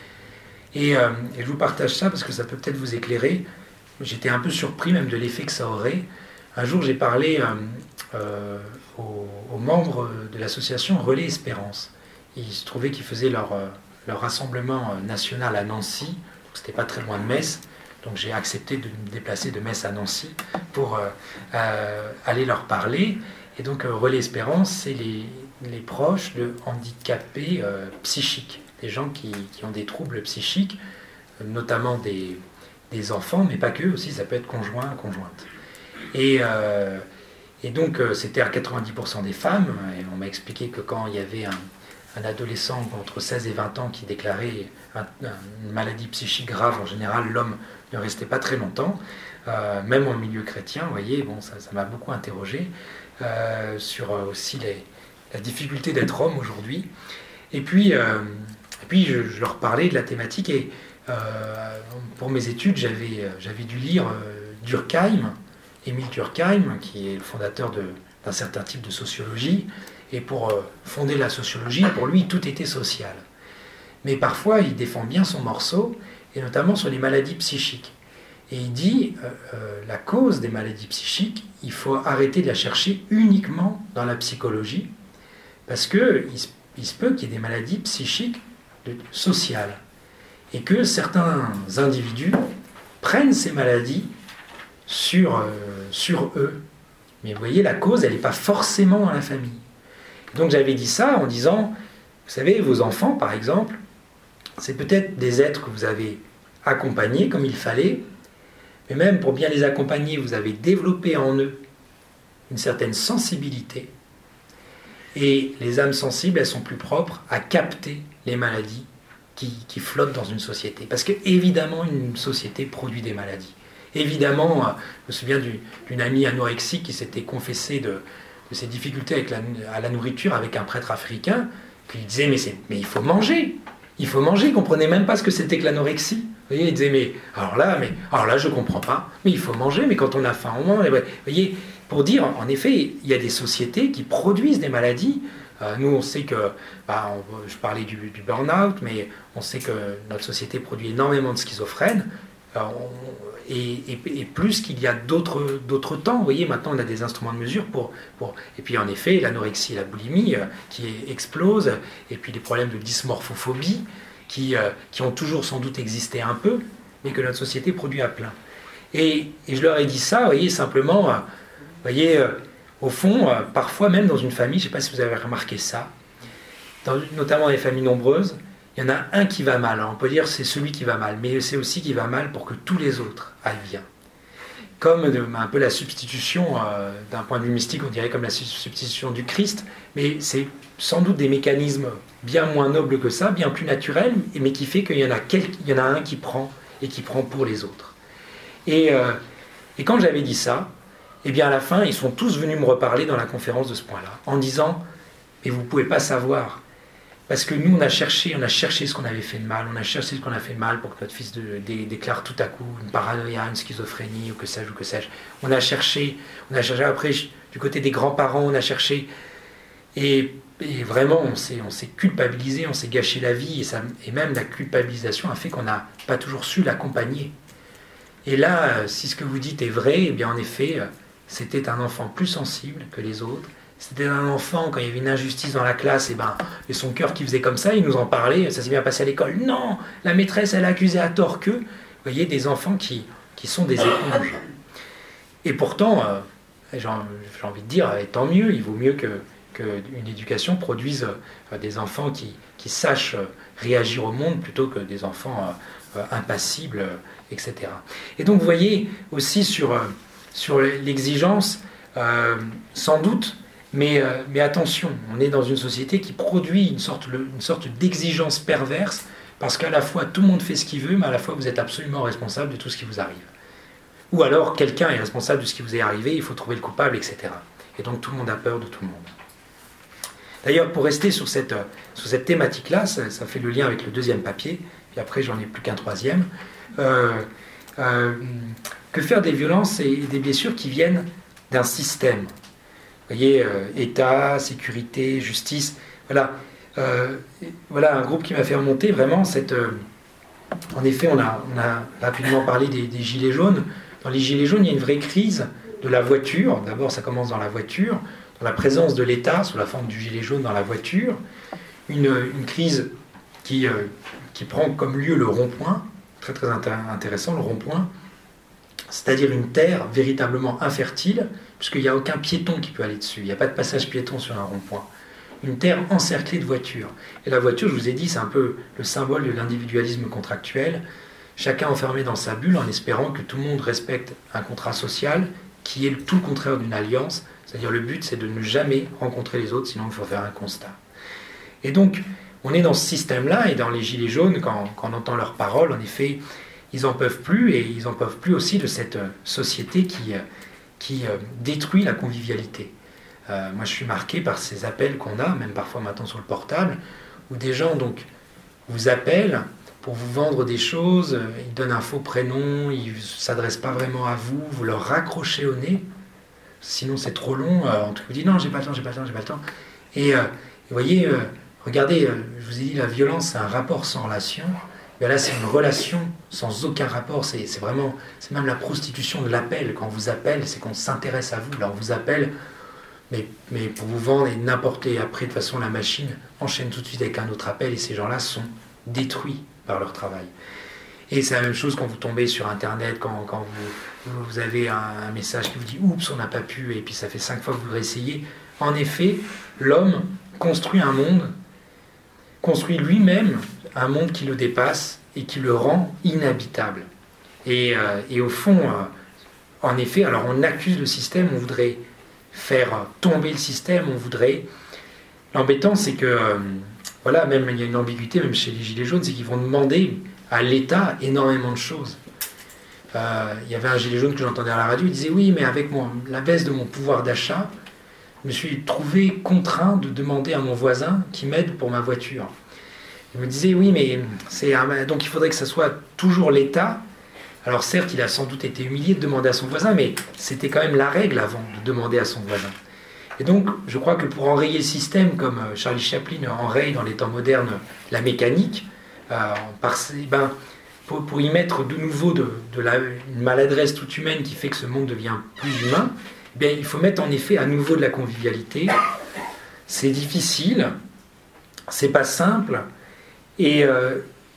Et, euh, et je vous partage ça parce que ça peut peut-être vous éclairer. J'étais un peu surpris même de l'effet que ça aurait. Un jour, j'ai parlé... Euh, euh, Aux, aux membres de l'association Relais Espérance. Il se trouvait qu'ils faisaient leur, leur rassemblement national à Nancy, c'était pas très loin de Metz, donc j'ai accepté de me déplacer de Metz à Nancy pour euh, euh, aller leur parler. Et donc euh, Relais Espérance, c'est les, les proches de handicapés euh, psychiques, des gens qui, qui ont des troubles psychiques, notamment des, des enfants, mais pas que, aussi ça peut être conjoint, conjointe. Et euh, Et donc, euh, c'était à quatre-vingt-dix pour cent des femmes. Et on m'a expliqué que quand il y avait un, un adolescent entre seize et vingt ans qui déclarait un, un, une maladie psychique grave, en général, l'homme ne restait pas très longtemps, euh, même en milieu chrétien. Vous voyez, bon, ça, ça m'a beaucoup interrogé euh, sur euh, aussi les, la difficulté d'être homme aujourd'hui. Et puis, euh, et puis je, je leur parlais de la thématique. Et euh, pour mes études, j'avais, j'avais dû lire euh, Durkheim, Émile Durkheim, qui est le fondateur de, d'un certain type de sociologie, et pour euh, fonder la sociologie, pour lui, tout était social. Mais parfois, il défend bien son morceau, et notamment sur les maladies psychiques. Et il dit, euh, euh, la cause des maladies psychiques, il faut arrêter de la chercher uniquement dans la psychologie, parce qu'il il se peut qu'il y ait des maladies psychiques de, sociales, et que certains individus prennent ces maladies Sur, euh, sur eux. Mais vous voyez, la cause, elle n'est pas forcément dans la famille. Donc j'avais dit ça en disant, vous savez, vos enfants, par exemple, c'est peut-être des êtres que vous avez accompagnés comme il fallait, mais même pour bien les accompagner, vous avez développé en eux une certaine sensibilité. Et les âmes sensibles, elles sont plus propres à capter les maladies qui, qui flottent dans une société. Parce que, évidemment, une société produit des maladies. Évidemment, je me souviens du, d'une amie anorexique qui s'était confessée de, de ses difficultés avec la, à la nourriture avec un prêtre africain, qui lui disait mais, c'est, mais il faut manger, il faut manger, il ne comprenait même pas ce que c'était que l'anorexie. Vous voyez, il disait mais alors là, mais alors là je ne comprends pas, mais il faut manger, mais quand on a faim on mange. Vous voyez, pour dire, en effet, il y a des sociétés qui produisent des maladies. Euh, nous, on sait que, bah, on, je parlais du, du burn-out, mais on sait que notre société produit énormément de schizophrènes. Alors, on, et, et, et plus qu'il y a d'autres, d'autres temps, vous voyez, maintenant on a des instruments de mesure pour, pour... Et puis en effet, l'anorexie et la boulimie euh, qui explosent, et puis les problèmes de dysmorphophobie qui, euh, qui ont toujours sans doute existé un peu, mais que notre société produit à plein. Et, et je leur ai dit ça, vous voyez, simplement, euh, vous voyez, euh, au fond, euh, parfois même dans une famille, je ne sais pas si vous avez remarqué ça, dans, notamment dans les familles nombreuses, il y en a un qui va mal. Alors on peut dire c'est celui qui va mal, mais c'est aussi qui va mal pour que tous les autres aillent bien. Comme de, un peu la substitution, euh, d'un point de vue mystique, on dirait comme la substitution du Christ, mais c'est sans doute des mécanismes bien moins nobles que ça, bien plus naturels, mais qui fait qu'il y en a, quel, il y en a un qui prend, et qui prend pour les autres. Et, euh, et quand j'avais dit ça, eh bien à la fin, ils sont tous venus me reparler dans la conférence de ce point-là, en disant « Mais vous ne pouvez pas savoir ». Parce que nous, on a cherché, on a cherché ce qu'on avait fait de mal, on a cherché ce qu'on a fait de mal pour que notre fils de, de, déclare tout à coup une paranoïa, une schizophrénie, ou que sais-je, ou que sais-je. On a cherché, on a cherché après, du côté des grands-parents, on a cherché, et, et vraiment, on s'est, on s'est culpabilisé, on s'est gâché la vie, et, ça, et même la culpabilisation a fait qu'on n'a pas toujours su l'accompagner. Et là, si ce que vous dites est vrai, eh bien en effet, c'était un enfant plus sensible que les autres. C'était un enfant, quand il y avait une injustice dans la classe, et, ben, et son cœur qui faisait comme ça, il nous en parlait, ça s'est bien passé à l'école. Non, la maîtresse, elle a accusé à tort que. Vous voyez, des enfants qui, qui sont des éponges. Et pourtant, euh, j'ai, j'ai envie de dire, eh, tant mieux, il vaut mieux que, qu'une éducation produise euh, des enfants qui, qui sachent euh, réagir au monde plutôt que des enfants euh, euh, impassibles, euh, et cetera. Et donc, vous voyez, aussi sur, euh, sur l'exigence, euh, sans doute, Mais, euh, mais attention, on est dans une société qui produit une sorte, une sorte d'exigence perverse, parce qu'à la fois tout le monde fait ce qu'il veut, mais à la fois vous êtes absolument responsable de tout ce qui vous arrive. Ou alors quelqu'un est responsable de ce qui vous est arrivé, il faut trouver le coupable, et cetera. Et donc tout le monde a peur de tout le monde. D'ailleurs, pour rester sur cette, sur cette thématique-là, ça, ça fait le lien avec le deuxième papier, puis après j'en ai plus qu'un troisième, euh, euh, que faire des violences et des blessures qui viennent d'un système. Vous voyez, euh, État, sécurité, justice, voilà. Euh, voilà un groupe qui m'a fait remonter vraiment cette... Euh, en effet, on a, on a rapidement parlé des, des gilets jaunes. Dans les gilets jaunes, il y a une vraie crise de la voiture. D'abord, ça commence dans la voiture, dans la présence de l'État, sous la forme du gilet jaune dans la voiture. Une, une crise qui, euh, qui prend comme lieu le rond-point, très très intéressant, le rond-point, c'est-à-dire une terre véritablement infertile, puisqu'il n'y a aucun piéton qui peut aller dessus, il n'y a pas de passage piéton sur un rond-point. Une terre encerclée de voitures. Et la voiture, je vous ai dit, c'est un peu le symbole de l'individualisme contractuel, chacun enfermé dans sa bulle en espérant que tout le monde respecte un contrat social qui est tout le contraire d'une alliance, c'est-à-dire le but c'est de ne jamais rencontrer les autres, sinon il faut faire un constat. Et donc, on est dans ce système-là, et dans les gilets jaunes, quand, quand on entend leurs paroles, en effet, ils n'en peuvent plus, et ils n'en peuvent plus aussi de cette société qui... qui euh, détruit la convivialité. Euh, moi, je suis marqué par ces appels qu'on a, même parfois maintenant sur le portable, où des gens donc, vous appellent pour vous vendre des choses, euh, ils donnent un faux prénom, ils ne s'adressent pas vraiment à vous, vous leur raccrochez au nez, sinon c'est trop long, euh, on vous dit non, j'ai pas le temps, j'ai pas le temps, j'ai pas le temps. Et euh, vous voyez, euh, regardez, euh, je vous ai dit, la violence, c'est un rapport sans relation. Ben là, c'est une relation sans aucun rapport. C'est, c'est vraiment, c'est même la prostitution de l'appel. Quand on vous appelle, c'est qu'on s'intéresse à vous. Là, on vous appelle, mais, mais pour vous vendre et n'importe quoi. Après, de toute façon, la machine enchaîne tout de suite avec un autre appel et ces gens-là sont détruits par leur travail. Et c'est la même chose quand vous tombez sur Internet, quand, quand vous, vous avez un, un message qui vous dit « Oups, on n'a pas pu » et puis ça fait cinq fois que vous réessayez. En effet, l'homme construit un monde, construit lui-même un monde qui le dépasse et qui le rend inhabitable. Et, euh, et au fond, euh, en effet, alors on accuse le système, on voudrait faire tomber le système, on voudrait... L'embêtant, c'est que, euh, voilà, même il y a une ambiguïté, même chez les Gilets jaunes, c'est qu'ils vont demander à l'État énormément de choses. Euh, il y avait un Gilet jaune que j'entendais à la radio, il disait « Oui, mais avec mon, la baisse de mon pouvoir d'achat, je me suis trouvé contraint de demander à mon voisin qui m'aide pour ma voiture. » Il me disait, oui, mais c'est un... donc il faudrait que ce soit toujours l'État. Alors certes, il a sans doute été humilié de demander à son voisin, mais c'était quand même la règle avant de demander à son voisin. Et donc, je crois que pour enrayer le système, comme Charlie Chaplin enraye dans les temps modernes la mécanique, euh, par, ben, pour, pour y mettre de nouveau de, de la, une maladresse toute humaine qui fait que ce monde devient plus humain, eh bien, il faut mettre en effet à nouveau de la convivialité. C'est difficile, c'est pas simple, Et, euh,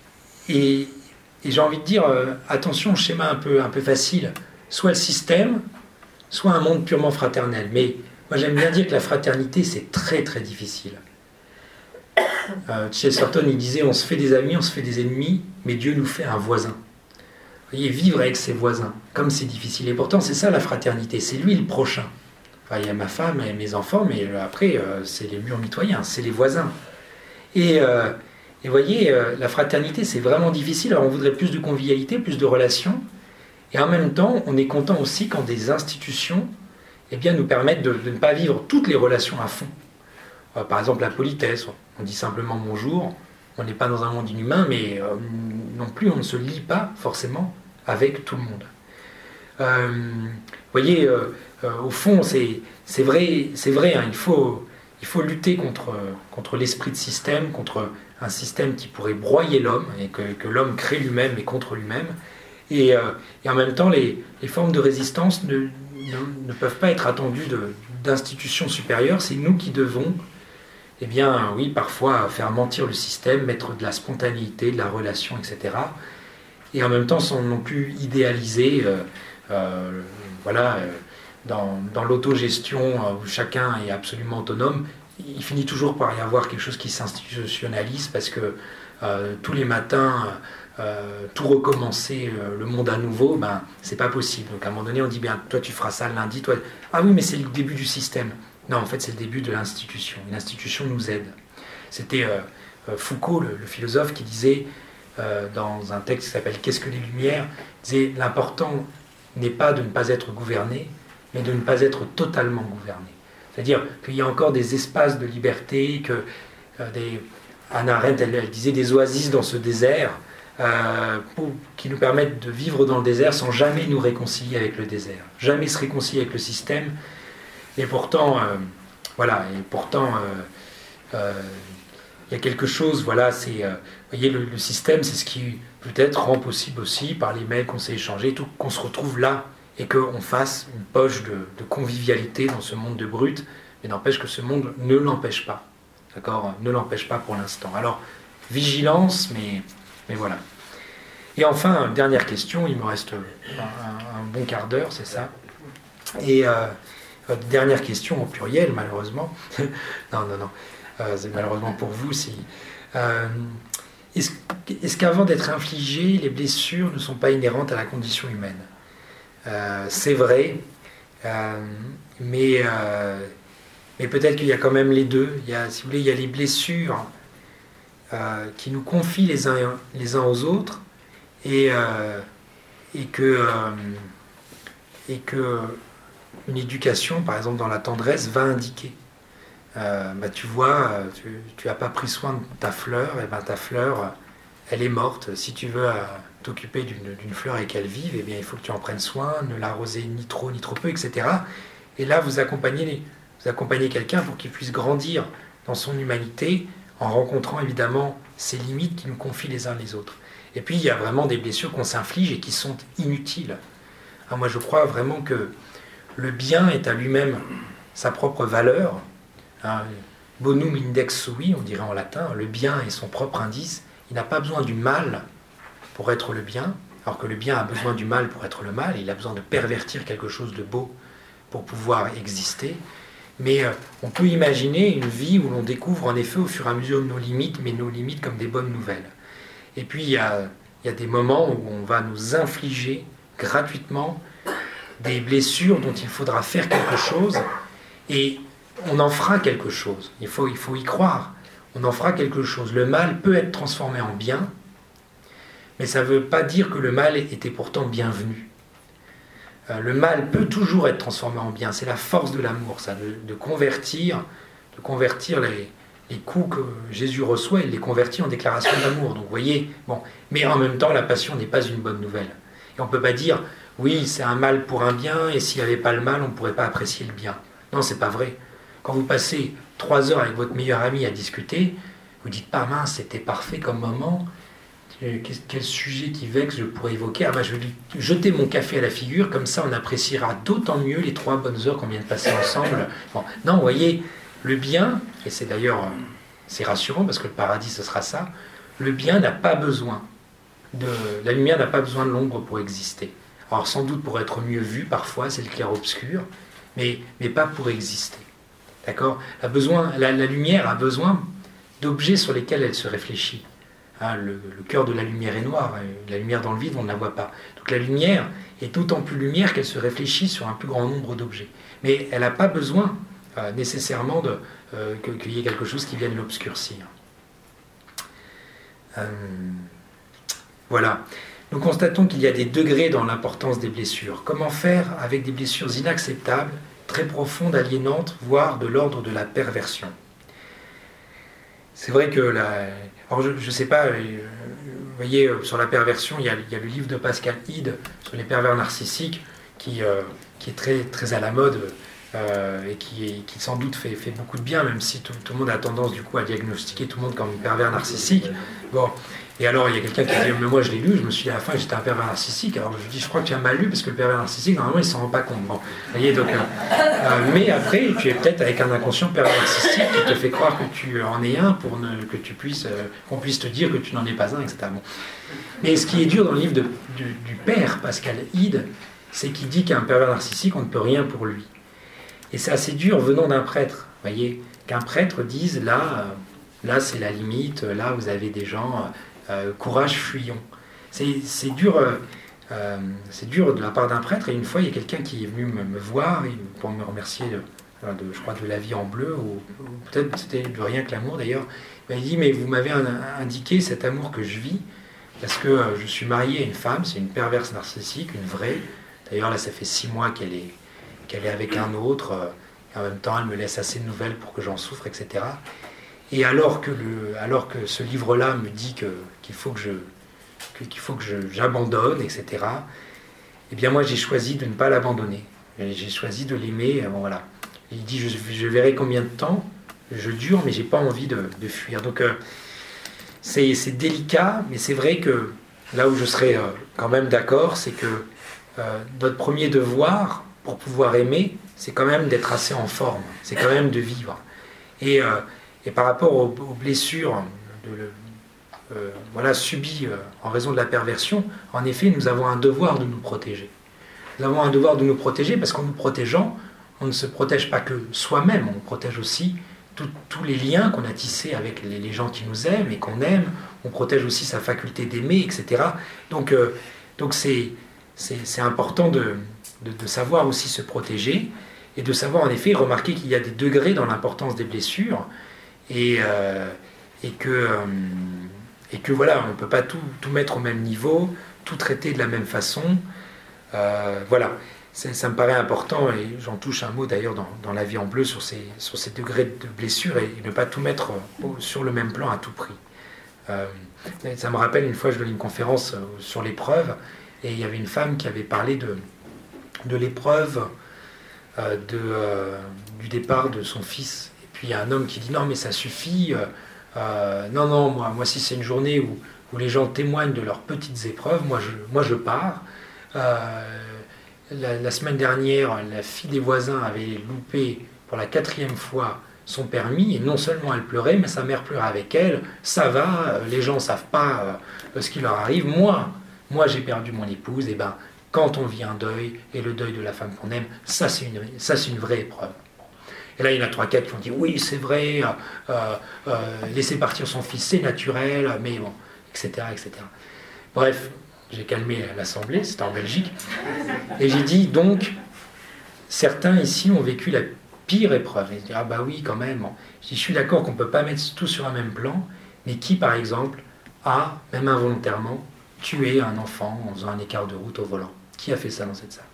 et, et j'ai envie de dire, euh, attention au schéma un peu, un peu facile, soit le système, soit un monde purement fraternel. Mais moi j'aime bien dire que la fraternité c'est très très difficile. Euh, Chesterton, il disait, on se fait des amis, on se fait des ennemis, mais Dieu nous fait un voisin. Vous voyez, vivre avec ses voisins, comme c'est difficile. Et pourtant, c'est ça la fraternité, c'est lui le prochain. Enfin, il y a ma femme et mes enfants, mais après, euh, c'est les murs mitoyens, c'est les voisins. Et, euh, et vous voyez, euh, la fraternité, c'est vraiment difficile. Alors, on voudrait plus de convivialité, plus de relations. Et en même temps, on est content aussi quand des institutions eh bien, nous permettent de, de ne pas vivre toutes les relations à fond. Euh, par exemple, la politesse, on dit simplement bonjour. On n'est pas dans un monde inhumain, mais euh, non plus, on ne se lie pas forcément avec tout le monde. Euh, vous voyez, euh, euh, au fond, c'est, c'est vrai, c'est vrai hein, il, faut, il faut lutter contre, contre l'esprit de système, contre un système qui pourrait broyer l'homme, et que, que l'homme crée lui-même et contre lui-même. Et, euh, et en même temps, les, les formes de résistance ne, ne, ne peuvent pas être attendues de, d'institutions supérieures. C'est nous qui devons, eh bien, oui, parfois faire mentir le système, mettre de la spontanéité, de la relation, et cetera. Et en même temps, sans non plus idéaliser, euh, euh, voilà, euh, dans, dans l'autogestion euh, où chacun est absolument autonome, il finit toujours par y avoir quelque chose qui s'institutionnalise parce que euh, tous les matins, euh, tout recommencer euh, le monde à nouveau, ben, c'est pas possible. Donc à un moment donné, on dit bien, toi tu feras ça le lundi, toi. Ah oui, mais c'est le début du système. Non, en fait, c'est le début de l'institution. L'institution nous aide. C'était euh, Foucault, le, le philosophe, qui disait, euh, dans un texte qui s'appelle « Qu'est-ce que les Lumières ?», disait « L'important n'est pas de ne pas être gouverné, mais de ne pas être totalement gouverné. » C'est-à-dire qu'il y a encore des espaces de liberté, que euh, des... Hannah Arendt, elle, elle disait des oasis dans ce désert, euh, pour, qui nous permettent de vivre dans le désert sans jamais nous réconcilier avec le désert, jamais se réconcilier avec le système. Et pourtant, euh, voilà, et pourtant, euh, euh, il y a quelque chose, voilà, c'est, euh, vous voyez, le, le système, c'est ce qui peut-être rend possible aussi, par les mails qu'on s'est échangés, tout, qu'on se retrouve là, et qu'on fasse une poche de, de convivialité dans ce monde de brut, mais n'empêche que ce monde ne l'empêche pas, d'accord, ne l'empêche pas pour l'instant. Alors, vigilance, mais, mais voilà. Et enfin, dernière question, il me reste un, un, un bon quart d'heure, c'est ça. Et... Euh, Dernière question au pluriel, malheureusement. non, non, non. Euh, c'est malheureusement pour vous. Si, euh, est-ce, est-ce qu'avant d'être infligées, les blessures ne sont pas inhérentes à la condition humaine ? euh, C'est vrai, euh, mais, euh, mais peut-être qu'il y a quand même les deux. Il y a, si vous voulez, il y a les blessures euh, qui nous confient les uns, les uns aux autres et, euh, et que... Euh, et que une éducation, par exemple dans la tendresse, va indiquer. Euh, bah, tu vois, tu n'as pas pris soin de ta fleur, et ben ta fleur, elle est morte. Si tu veux euh, t'occuper d'une, d'une fleur et qu'elle vive, eh bien, il faut que tu en prennes soin, ne l'arroser ni trop ni trop peu, et cetera. Et là, vous accompagnez, vous accompagnez quelqu'un pour qu'il puisse grandir dans son humanité, en rencontrant évidemment ces limites qui nous confient les uns les autres. Et puis, il y a vraiment des blessures qu'on s'inflige et qui sont inutiles. Alors, moi, je crois vraiment que le bien est à lui-même sa propre valeur. Hein, bonum index sui, on dirait en latin, le bien est son propre indice. Il n'a pas besoin du mal pour être le bien, alors que le bien a besoin du mal pour être le mal. Il a besoin de pervertir quelque chose de beau pour pouvoir exister. Mais euh, on peut imaginer une vie où l'on découvre en effet au fur et à mesure nos limites, mais nos limites comme des bonnes nouvelles. Et puis il y a, il y a des moments où on va nous infliger gratuitement des blessures dont il faudra faire quelque chose, et on en fera quelque chose. Il faut, il faut y croire. On en fera quelque chose. Le mal peut être transformé en bien, mais ça ne veut pas dire que le mal était pourtant bienvenu. Euh, le mal peut toujours être transformé en bien. C'est la force de l'amour, ça, de, de convertir, de convertir les, les coups que Jésus reçoit, il les convertit en déclaration d'amour. Donc vous voyez, bon, mais en même temps, la passion n'est pas une bonne nouvelle. Et on ne peut pas dire oui, c'est un mal pour un bien, et s'il n'y avait pas le mal, on ne pourrait pas apprécier le bien. Non, c'est pas vrai. Quand vous passez trois heures avec votre meilleur ami à discuter, vous dites pas, mince, c'était parfait comme moment, quel sujet qui vexe je pourrais évoquer, ah ben, je vais lui jeter mon café à la figure, comme ça on appréciera d'autant mieux les trois bonnes heures qu'on vient de passer ensemble. Bon, non, vous voyez, le bien, et c'est d'ailleurs, c'est rassurant, parce que le paradis, ce sera ça, le bien n'a pas besoin de... La lumière n'a pas besoin de l'ombre pour exister. Alors sans doute pour être mieux vu, parfois, c'est le clair-obscur, mais, mais pas pour exister. D'accord ? la, besoin, la, la lumière a besoin, d'objets sur lesquels elle se réfléchit. Hein, le, le cœur de la lumière est noir, la lumière dans le vide, on ne la voit pas. Donc la lumière est d'autant plus lumière qu'elle se réfléchit sur un plus grand nombre d'objets. Mais elle n'a pas besoin euh, nécessairement de, euh, que, qu'il y ait quelque chose qui vienne l'obscurcir. Euh, voilà. Nous constatons qu'il y a des degrés dans l'importance des blessures. Comment faire avec des blessures inacceptables, très profondes, aliénantes, voire de l'ordre de la perversion? C'est vrai que la... Alors je ne sais pas, vous voyez, sur la perversion, il y a, il y a le livre de Pascal Hide sur les pervers narcissiques qui, euh, qui est très, très à la mode euh, et qui, qui sans doute fait, fait beaucoup de bien, même si tout, tout le monde a tendance du coup à diagnostiquer tout le monde comme pervers narcissique. Bon. Et alors, il y a quelqu'un qui dit « Mais moi, je l'ai lu, je me suis dit à la fin que j'étais un pervers narcissique. » Alors, je dis « Je crois que tu as mal lu, parce que le pervers narcissique, normalement, il ne s'en rend pas compte. » Bon, vous voyez, donc... Euh, euh, mais après, tu es peut-être avec un inconscient pervers narcissique qui te fait croire que tu en es un pour ne, que tu puisses, euh, qu'on puisse te dire que tu n'en es pas un, et cetera. Bon. Mais ce qui est dur dans le livre de, du, du père, Pascal Hide, c'est qu'il dit qu'un pervers narcissique, on ne peut rien pour lui. Et c'est assez dur venant d'un prêtre, vous voyez, qu'un prêtre dise « Là, euh, là c'est la limite, là, vous avez des gens... Euh, Euh, courage, fuyons. C'est, c'est, dur, euh, euh, c'est dur de la part d'un prêtre. Et une fois, il y a quelqu'un qui est venu me, me voir et, pour me remercier, de, de, je crois, de la vie en bleu, ou, ou peut-être c'était de rien que l'amour d'ailleurs. Il dit, mais vous m'avez un, indiqué cet amour que je vis, parce que euh, je suis marié à une femme, c'est une perverse narcissique, une vraie. D'ailleurs, là, ça fait six mois qu'elle est, qu'elle est avec un autre. Euh, et en même temps, elle me laisse assez de nouvelles pour que j'en souffre, et cetera. Et alors que, le, alors que ce livre-là me dit que, qu'il faut que, je, que, qu'il faut que je, j'abandonne, et cetera, eh bien moi j'ai choisi de ne pas l'abandonner. J'ai choisi de l'aimer. Bon, voilà. Il dit je, je verrai combien de temps je dure, mais j'ai pas envie de, de fuir. Donc euh, c'est, c'est délicat, mais c'est vrai que là où je serais euh, quand même d'accord, c'est que euh, notre premier devoir pour pouvoir aimer, c'est quand même d'être assez en forme. C'est quand même de vivre. Et euh, Et par rapport aux, aux blessures de, euh, voilà, subies euh, en raison de la perversion, en effet, nous avons un devoir de nous protéger. Nous avons un devoir de nous protéger parce qu'en nous protégeant, on ne se protège pas que soi-même, on protège aussi tous les liens qu'on a tissés avec les, les gens qui nous aiment et qu'on aime, on protège aussi sa faculté d'aimer, et cetera. Donc, euh, donc c'est, c'est, c'est important de, de, de savoir aussi se protéger et de savoir en effet remarquer qu'il y a des degrés dans l'importance des blessures. Et, euh, et, que, euh, et que voilà, on ne peut pas tout, tout mettre au même niveau, tout traiter de la même façon. Euh, voilà, c'est, ça me paraît important, et j'en touche un mot d'ailleurs dans, dans La vie en bleu sur ces, sur ces degrés de blessure, et ne pas tout mettre sur le même plan à tout prix. Euh, ça me rappelle, une fois je donnais une conférence sur l'épreuve, et il y avait une femme qui avait parlé de, de l'épreuve euh, de, euh, du départ de son fils. Puis il y a un homme qui dit non mais ça suffit, euh, euh, non non moi, moi si c'est une journée où, où les gens témoignent de leurs petites épreuves, moi je, moi je pars. Euh, la, la semaine dernière, la fille des voisins avait loupé pour la quatrième fois son permis, et non seulement elle pleurait, mais sa mère pleurait avec elle. Ça va, les gens ne savent pas euh, ce qui leur arrive. Moi, moi j'ai perdu mon épouse, et ben quand on vit un deuil, et le deuil de la femme qu'on aime, ça c'est une, ça, c'est une vraie épreuve. Et là, il y en a trois quatre qui ont dit oui, c'est vrai, euh, euh, laisser partir son fils, c'est naturel, mais bon, et cetera, et cetera. Bref, j'ai calmé l'Assemblée, c'était en Belgique, et j'ai dit donc, certains ici ont vécu la pire épreuve. Et je dis ah bah oui, quand même. Je dis je suis d'accord qu'on ne peut pas mettre tout sur un même plan, mais qui, par exemple, a, même involontairement, tué un enfant en faisant un écart de route au volant? Qui a fait ça dans cette salle?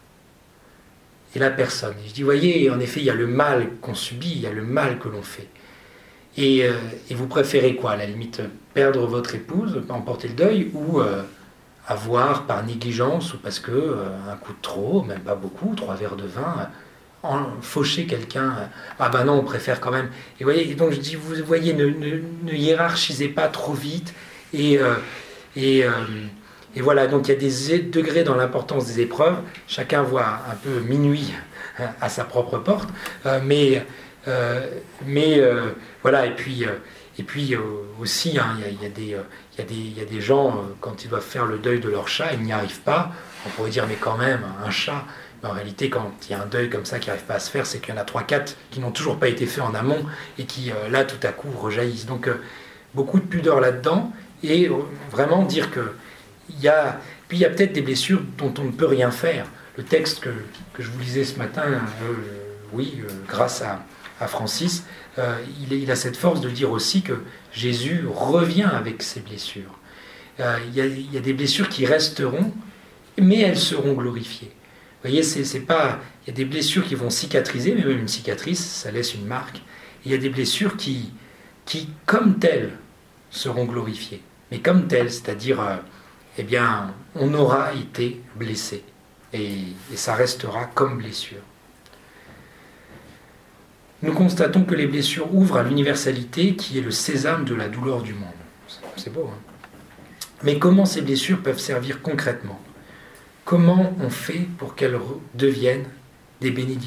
Et la personne. Et je dis, voyez, en effet, il y a le mal qu'on subit, il y a le mal que l'on fait. Et, euh, et vous préférez quoi? À la limite, perdre votre épouse, emporter le deuil, ou euh, avoir, par négligence, ou parce que euh, un coup de trop, même pas beaucoup, trois verres de vin, en, faucher quelqu'un. Ah ben non, on préfère quand même. Et, voyez, et donc je dis, vous voyez, ne, ne, ne hiérarchisez pas trop vite. Et... Euh, et euh, Et voilà, donc il y a des degrés dans l'importance des épreuves. Chacun voit un peu minuit à sa propre porte. Euh, mais euh, mais euh, voilà, et puis, euh, et puis euh, aussi, hein, il, y a, il, y a des, euh, il, y a des, il y a des gens, euh, quand ils doivent faire le deuil de leur chat, ils n'y arrivent pas. On pourrait dire, mais quand même, un chat, Mais en réalité, quand il y a un deuil comme ça qui n'arrive pas à se faire, c'est qu'il y en a trois quatre qui n'ont toujours pas été faits en amont et qui, euh, là, tout à coup, rejaillissent. Donc, euh, beaucoup de pudeur là-dedans, et euh, vraiment dire que il y a... Puis il y a peut-être des blessures dont on ne peut rien faire. Le texte que, que je vous lisais ce matin, euh, oui, euh, grâce à, à Francis, euh, il, il a cette force de dire aussi que Jésus revient avec ses blessures. Euh, il, y a, il y a des blessures qui resteront, mais elles seront glorifiées. Vous voyez, c'est, c'est pas... Il y a des blessures qui vont cicatriser, mais même une cicatrice, ça laisse une marque. Et il y a des blessures qui, qui, comme telles, seront glorifiées. Mais comme telles, c'est-à-dire... Euh, eh bien, on aura été blessé. Et, et ça restera comme blessure. Nous constatons que les blessures ouvrent à l'universalité qui est le sésame de la douleur du monde. C'est beau, hein ? Mais comment ces blessures peuvent servir concrètement ? Comment on fait pour qu'elles deviennent des bénédictions ?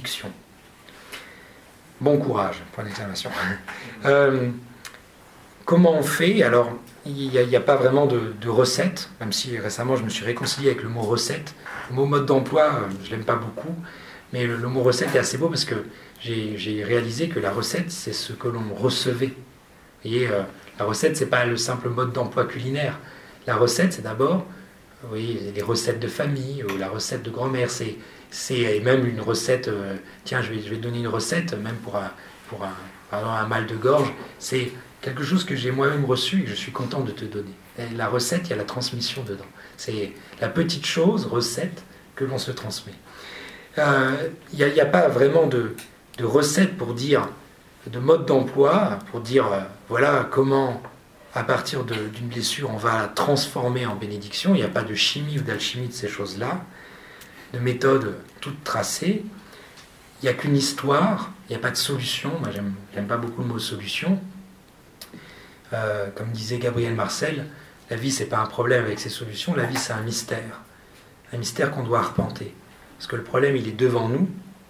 Bon courage, point d'exclamation. Euh, comment on fait ? Alors, il n'y a, a pas vraiment de, de recette, même si récemment je me suis réconcilié avec le mot recette. Le mot mode d'emploi, je ne l'aime pas beaucoup, mais le, le mot recette est assez beau parce que j'ai, j'ai réalisé que la recette, c'est ce que l'on recevait. Vous voyez, euh, la recette, ce n'est pas le simple mode d'emploi culinaire. La recette, c'est d'abord, vous voyez, les recettes de famille, ou la recette de grand-mère, c'est, c'est même une recette, euh, tiens, je vais, je vais te donner une recette, même pour un, pour un, par exemple, un mal de gorge, c'est quelque chose que j'ai moi-même reçu et que je suis content de te donner. Et la recette, il y a la transmission dedans. C'est la petite chose, recette, que l'on se transmet. Euh, il n'y a, a pas vraiment de, de recette pour dire, de mode d'emploi, pour dire, euh, voilà comment, à partir de, d'une blessure, on va la transformer en bénédiction. Il n'y a pas de chimie ou d'alchimie de ces choses-là, de méthode toute tracée. Il n'y a qu'une histoire, il n'y a pas de solution. Moi, j'aime, j'aime pas beaucoup le mot solution. Euh, comme disait Gabriel Marcel, la vie, c'est pas un problème avec ses solutions, la vie, c'est un mystère. Un mystère qu'on doit arpenter. Parce que le problème, il est devant nous,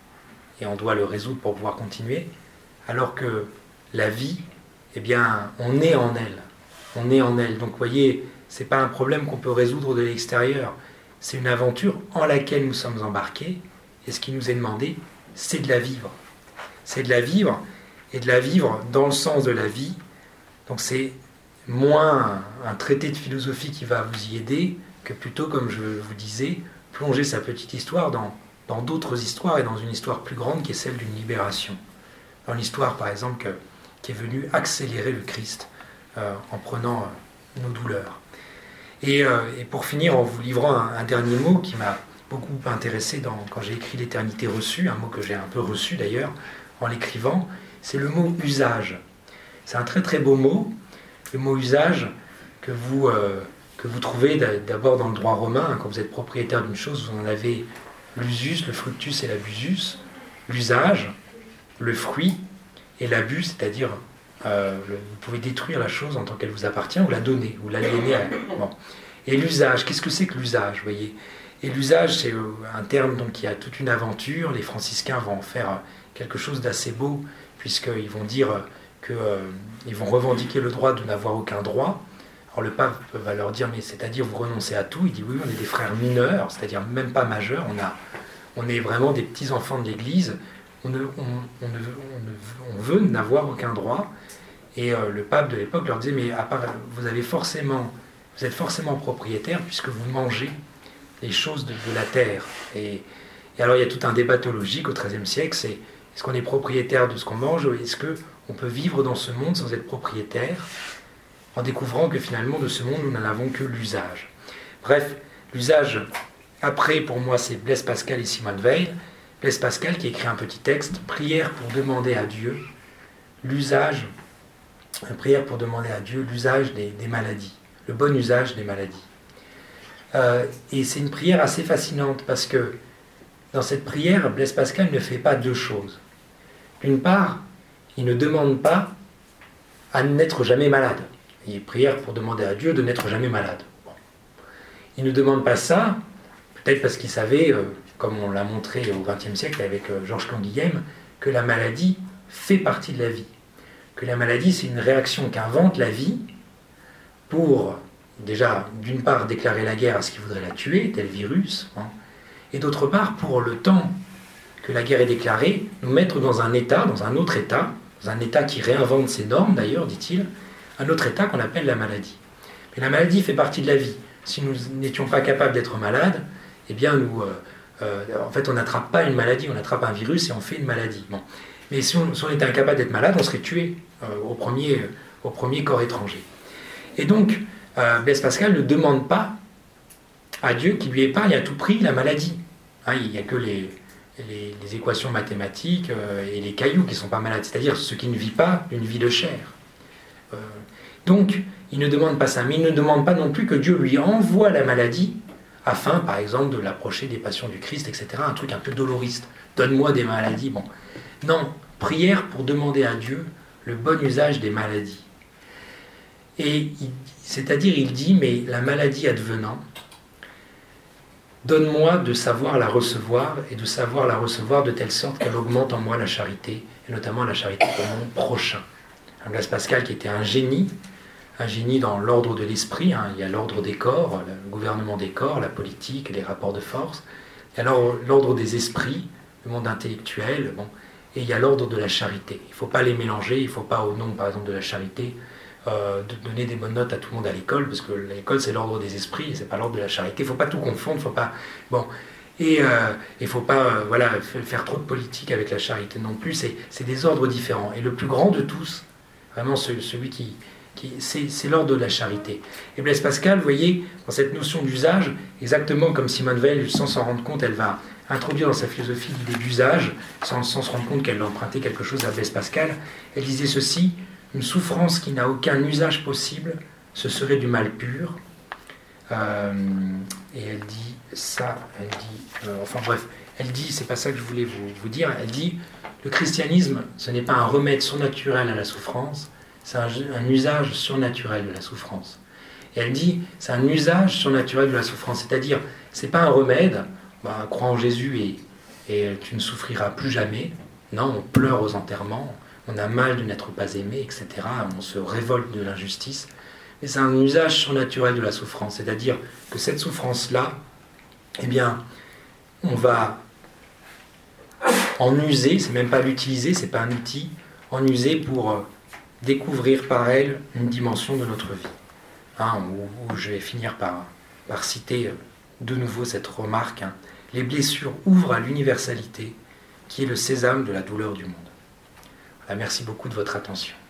et on doit le résoudre pour pouvoir continuer, alors que la vie, eh bien, on est en elle. On est en elle. Donc, vous voyez, c'est pas un problème qu'on peut résoudre de l'extérieur. C'est une aventure en laquelle nous sommes embarqués, et ce qui nous est demandé, c'est de la vivre. C'est de la vivre, et de la vivre dans le sens de la vie. Donc c'est moins un, un traité de philosophie qui va vous y aider que plutôt, comme je vous disais, plonger sa petite histoire dans, dans d'autres histoires et dans une histoire plus grande qui est celle d'une libération. Dans l'histoire, par exemple, que, qui est venue accélérer le Christ euh, en prenant euh, nos douleurs. Et, euh, et pour finir, en vous livrant un, un dernier mot qui m'a beaucoup intéressé dans, quand j'ai écrit l'éternité reçue, un mot que j'ai un peu reçu d'ailleurs en l'écrivant, c'est le mot usage. C'est un très très beau mot, le mot usage que vous, euh, que vous trouvez d'abord dans le droit romain. Quand vous êtes propriétaire d'une chose, vous en avez l'usus, le fructus et l'abusus, l'usage, le fruit et l'abus, c'est-à-dire euh, le, vous pouvez détruire la chose en tant qu'elle vous appartient ou la donner, ou l'aliéner. À... Bon. Et l'usage, qu'est-ce que c'est que l'usage, vous voyez ? Et l'usage, c'est un terme donc, qui a toute une aventure. Les franciscains vont en faire quelque chose d'assez beau, puisqu'ils vont dire qu'ils euh, vont revendiquer le droit de n'avoir aucun droit. Alors le pape va leur dire, mais c'est-à-dire vous renoncez à tout. Il dit, oui, on est des frères mineurs, c'est-à-dire même pas majeurs. On, a, on est vraiment des petits-enfants de l'Église. On, ne, on, on, ne, on, ne, on veut n'avoir aucun droit. Et euh, le pape de l'époque leur disait, mais à part, vous, avez forcément, vous êtes forcément propriétaire puisque vous mangez les choses de, de la terre. Et, et alors il y a tout un débat théologique au treizième siècle, c'est est-ce qu'on est propriétaire de ce qu'on mange ou est-ce qu'on peut vivre dans ce monde sans être propriétaire, en découvrant que finalement de ce monde nous n'en avons que l'usage. Bref, l'usage, après pour moi c'est Blaise Pascal et Simone Veil. Blaise Pascal qui écrit un petit texte, prière pour demander à Dieu l'usage, une prière pour demander à Dieu l'usage des, des maladies, le bon usage des maladies. Euh, et c'est une prière assez fascinante parce que dans cette prière, Blaise Pascal ne fait pas deux choses. D'une part, il ne demande pas à n'être jamais malade. Il prière pour demander à Dieu de n'être jamais malade. Bon. Il ne demande pas ça, peut-être parce qu'il savait, euh, comme on l'a montré au vingtième siècle avec euh, Georges Canguilhem, que la maladie fait partie de la vie. Que la maladie, c'est une réaction qu'invente la vie pour, déjà, d'une part, déclarer la guerre à ce qui voudrait la tuer, tel virus, hein, et d'autre part, pour le temps que la guerre est déclarée, nous mettre dans un état, dans un autre état, dans un état qui réinvente ses normes d'ailleurs, dit-il, un autre état qu'on appelle la maladie. Mais la maladie fait partie de la vie. Si nous n'étions pas capables d'être malades, eh bien nous, euh, euh, en fait, on n'attrape pas une maladie, on attrape un virus et on fait une maladie. Bon. Mais si on, si on était incapable d'être malade, on serait tué euh, au, premier, euh, au premier corps étranger. Et donc, euh, Blaise Pascal ne demande pas à Dieu qui lui épargne à tout prix la maladie. Hein, il n'y a que les, les, les équations mathématiques euh, et les cailloux qui ne sont pas malades, c'est-à-dire ce qui ne vit pas une vie de chair. Euh, donc, il ne demande pas ça, mais il ne demande pas non plus que Dieu lui envoie la maladie afin, par exemple, de l'approcher des passions du Christ, et cetera. Un truc un peu doloriste. Donne-moi des maladies. Bon. Non, prière pour demander à Dieu le bon usage des maladies. Et c'est-à-dire, il dit, mais la maladie advenant, donne-moi de savoir la recevoir et de savoir la recevoir de telle sorte qu'elle augmente en moi la charité, et notamment la charité pour mon prochain. Blaise Pascal, qui était un génie, un génie dans l'ordre de l'esprit, hein. Il y a l'ordre des corps, le gouvernement des corps, la politique, les rapports de force, il y a l'ordre des esprits, le monde intellectuel, bon, et il y a l'ordre de la charité. Il ne faut pas les mélanger, il ne faut pas, au nom par exemple de la charité, euh, de donner des bonnes notes à tout le monde à l'école, parce que l'école c'est l'ordre des esprits, et c'est pas l'ordre de la charité. Il ne faut pas tout confondre, faut pas... Bon. Et il euh, ne faut pas euh, voilà, faire trop de politique avec la charité non plus, c'est des ordres différents. Et le plus grand de tous, vraiment celui qui... qui c'est l'ordre de la charité. Et Blaise Pascal, vous voyez, dans cette notion d'usage, exactement comme Simone Veil, sans s'en rendre compte, elle va introduire dans sa philosophie l'idée d'usage, sans, sans se rendre compte qu'elle a emprunté quelque chose à Blaise Pascal. Elle disait ceci: une souffrance qui n'a aucun usage possible, ce serait du mal pur. Euh, et elle dit ça, elle dit, euh, enfin bref, elle dit, c'est pas ça que je voulais vous, vous dire, elle dit, le christianisme, ce n'est pas un remède surnaturel à la souffrance, c'est un, un usage surnaturel de la souffrance. Et elle dit, c'est un usage surnaturel de la souffrance, c'est-à-dire, c'est pas un remède, bah, crois en Jésus et, et tu ne souffriras plus jamais. Non, on pleure aux enterrements, on a mal de n'être pas aimé, et cetera. On se révolte de l'injustice. Mais c'est un usage surnaturel de la souffrance, c'est-à-dire que cette souffrance-là, eh bien, on va en user, c'est même pas l'utiliser, c'est pas un outil, en user pour découvrir par elle une dimension de notre vie. Hein, où, où je vais finir par, par citer de nouveau cette remarque, hein. Les blessures ouvrent à l'universalité, qui est le sésame de la douleur du monde. Voilà, merci beaucoup de votre attention.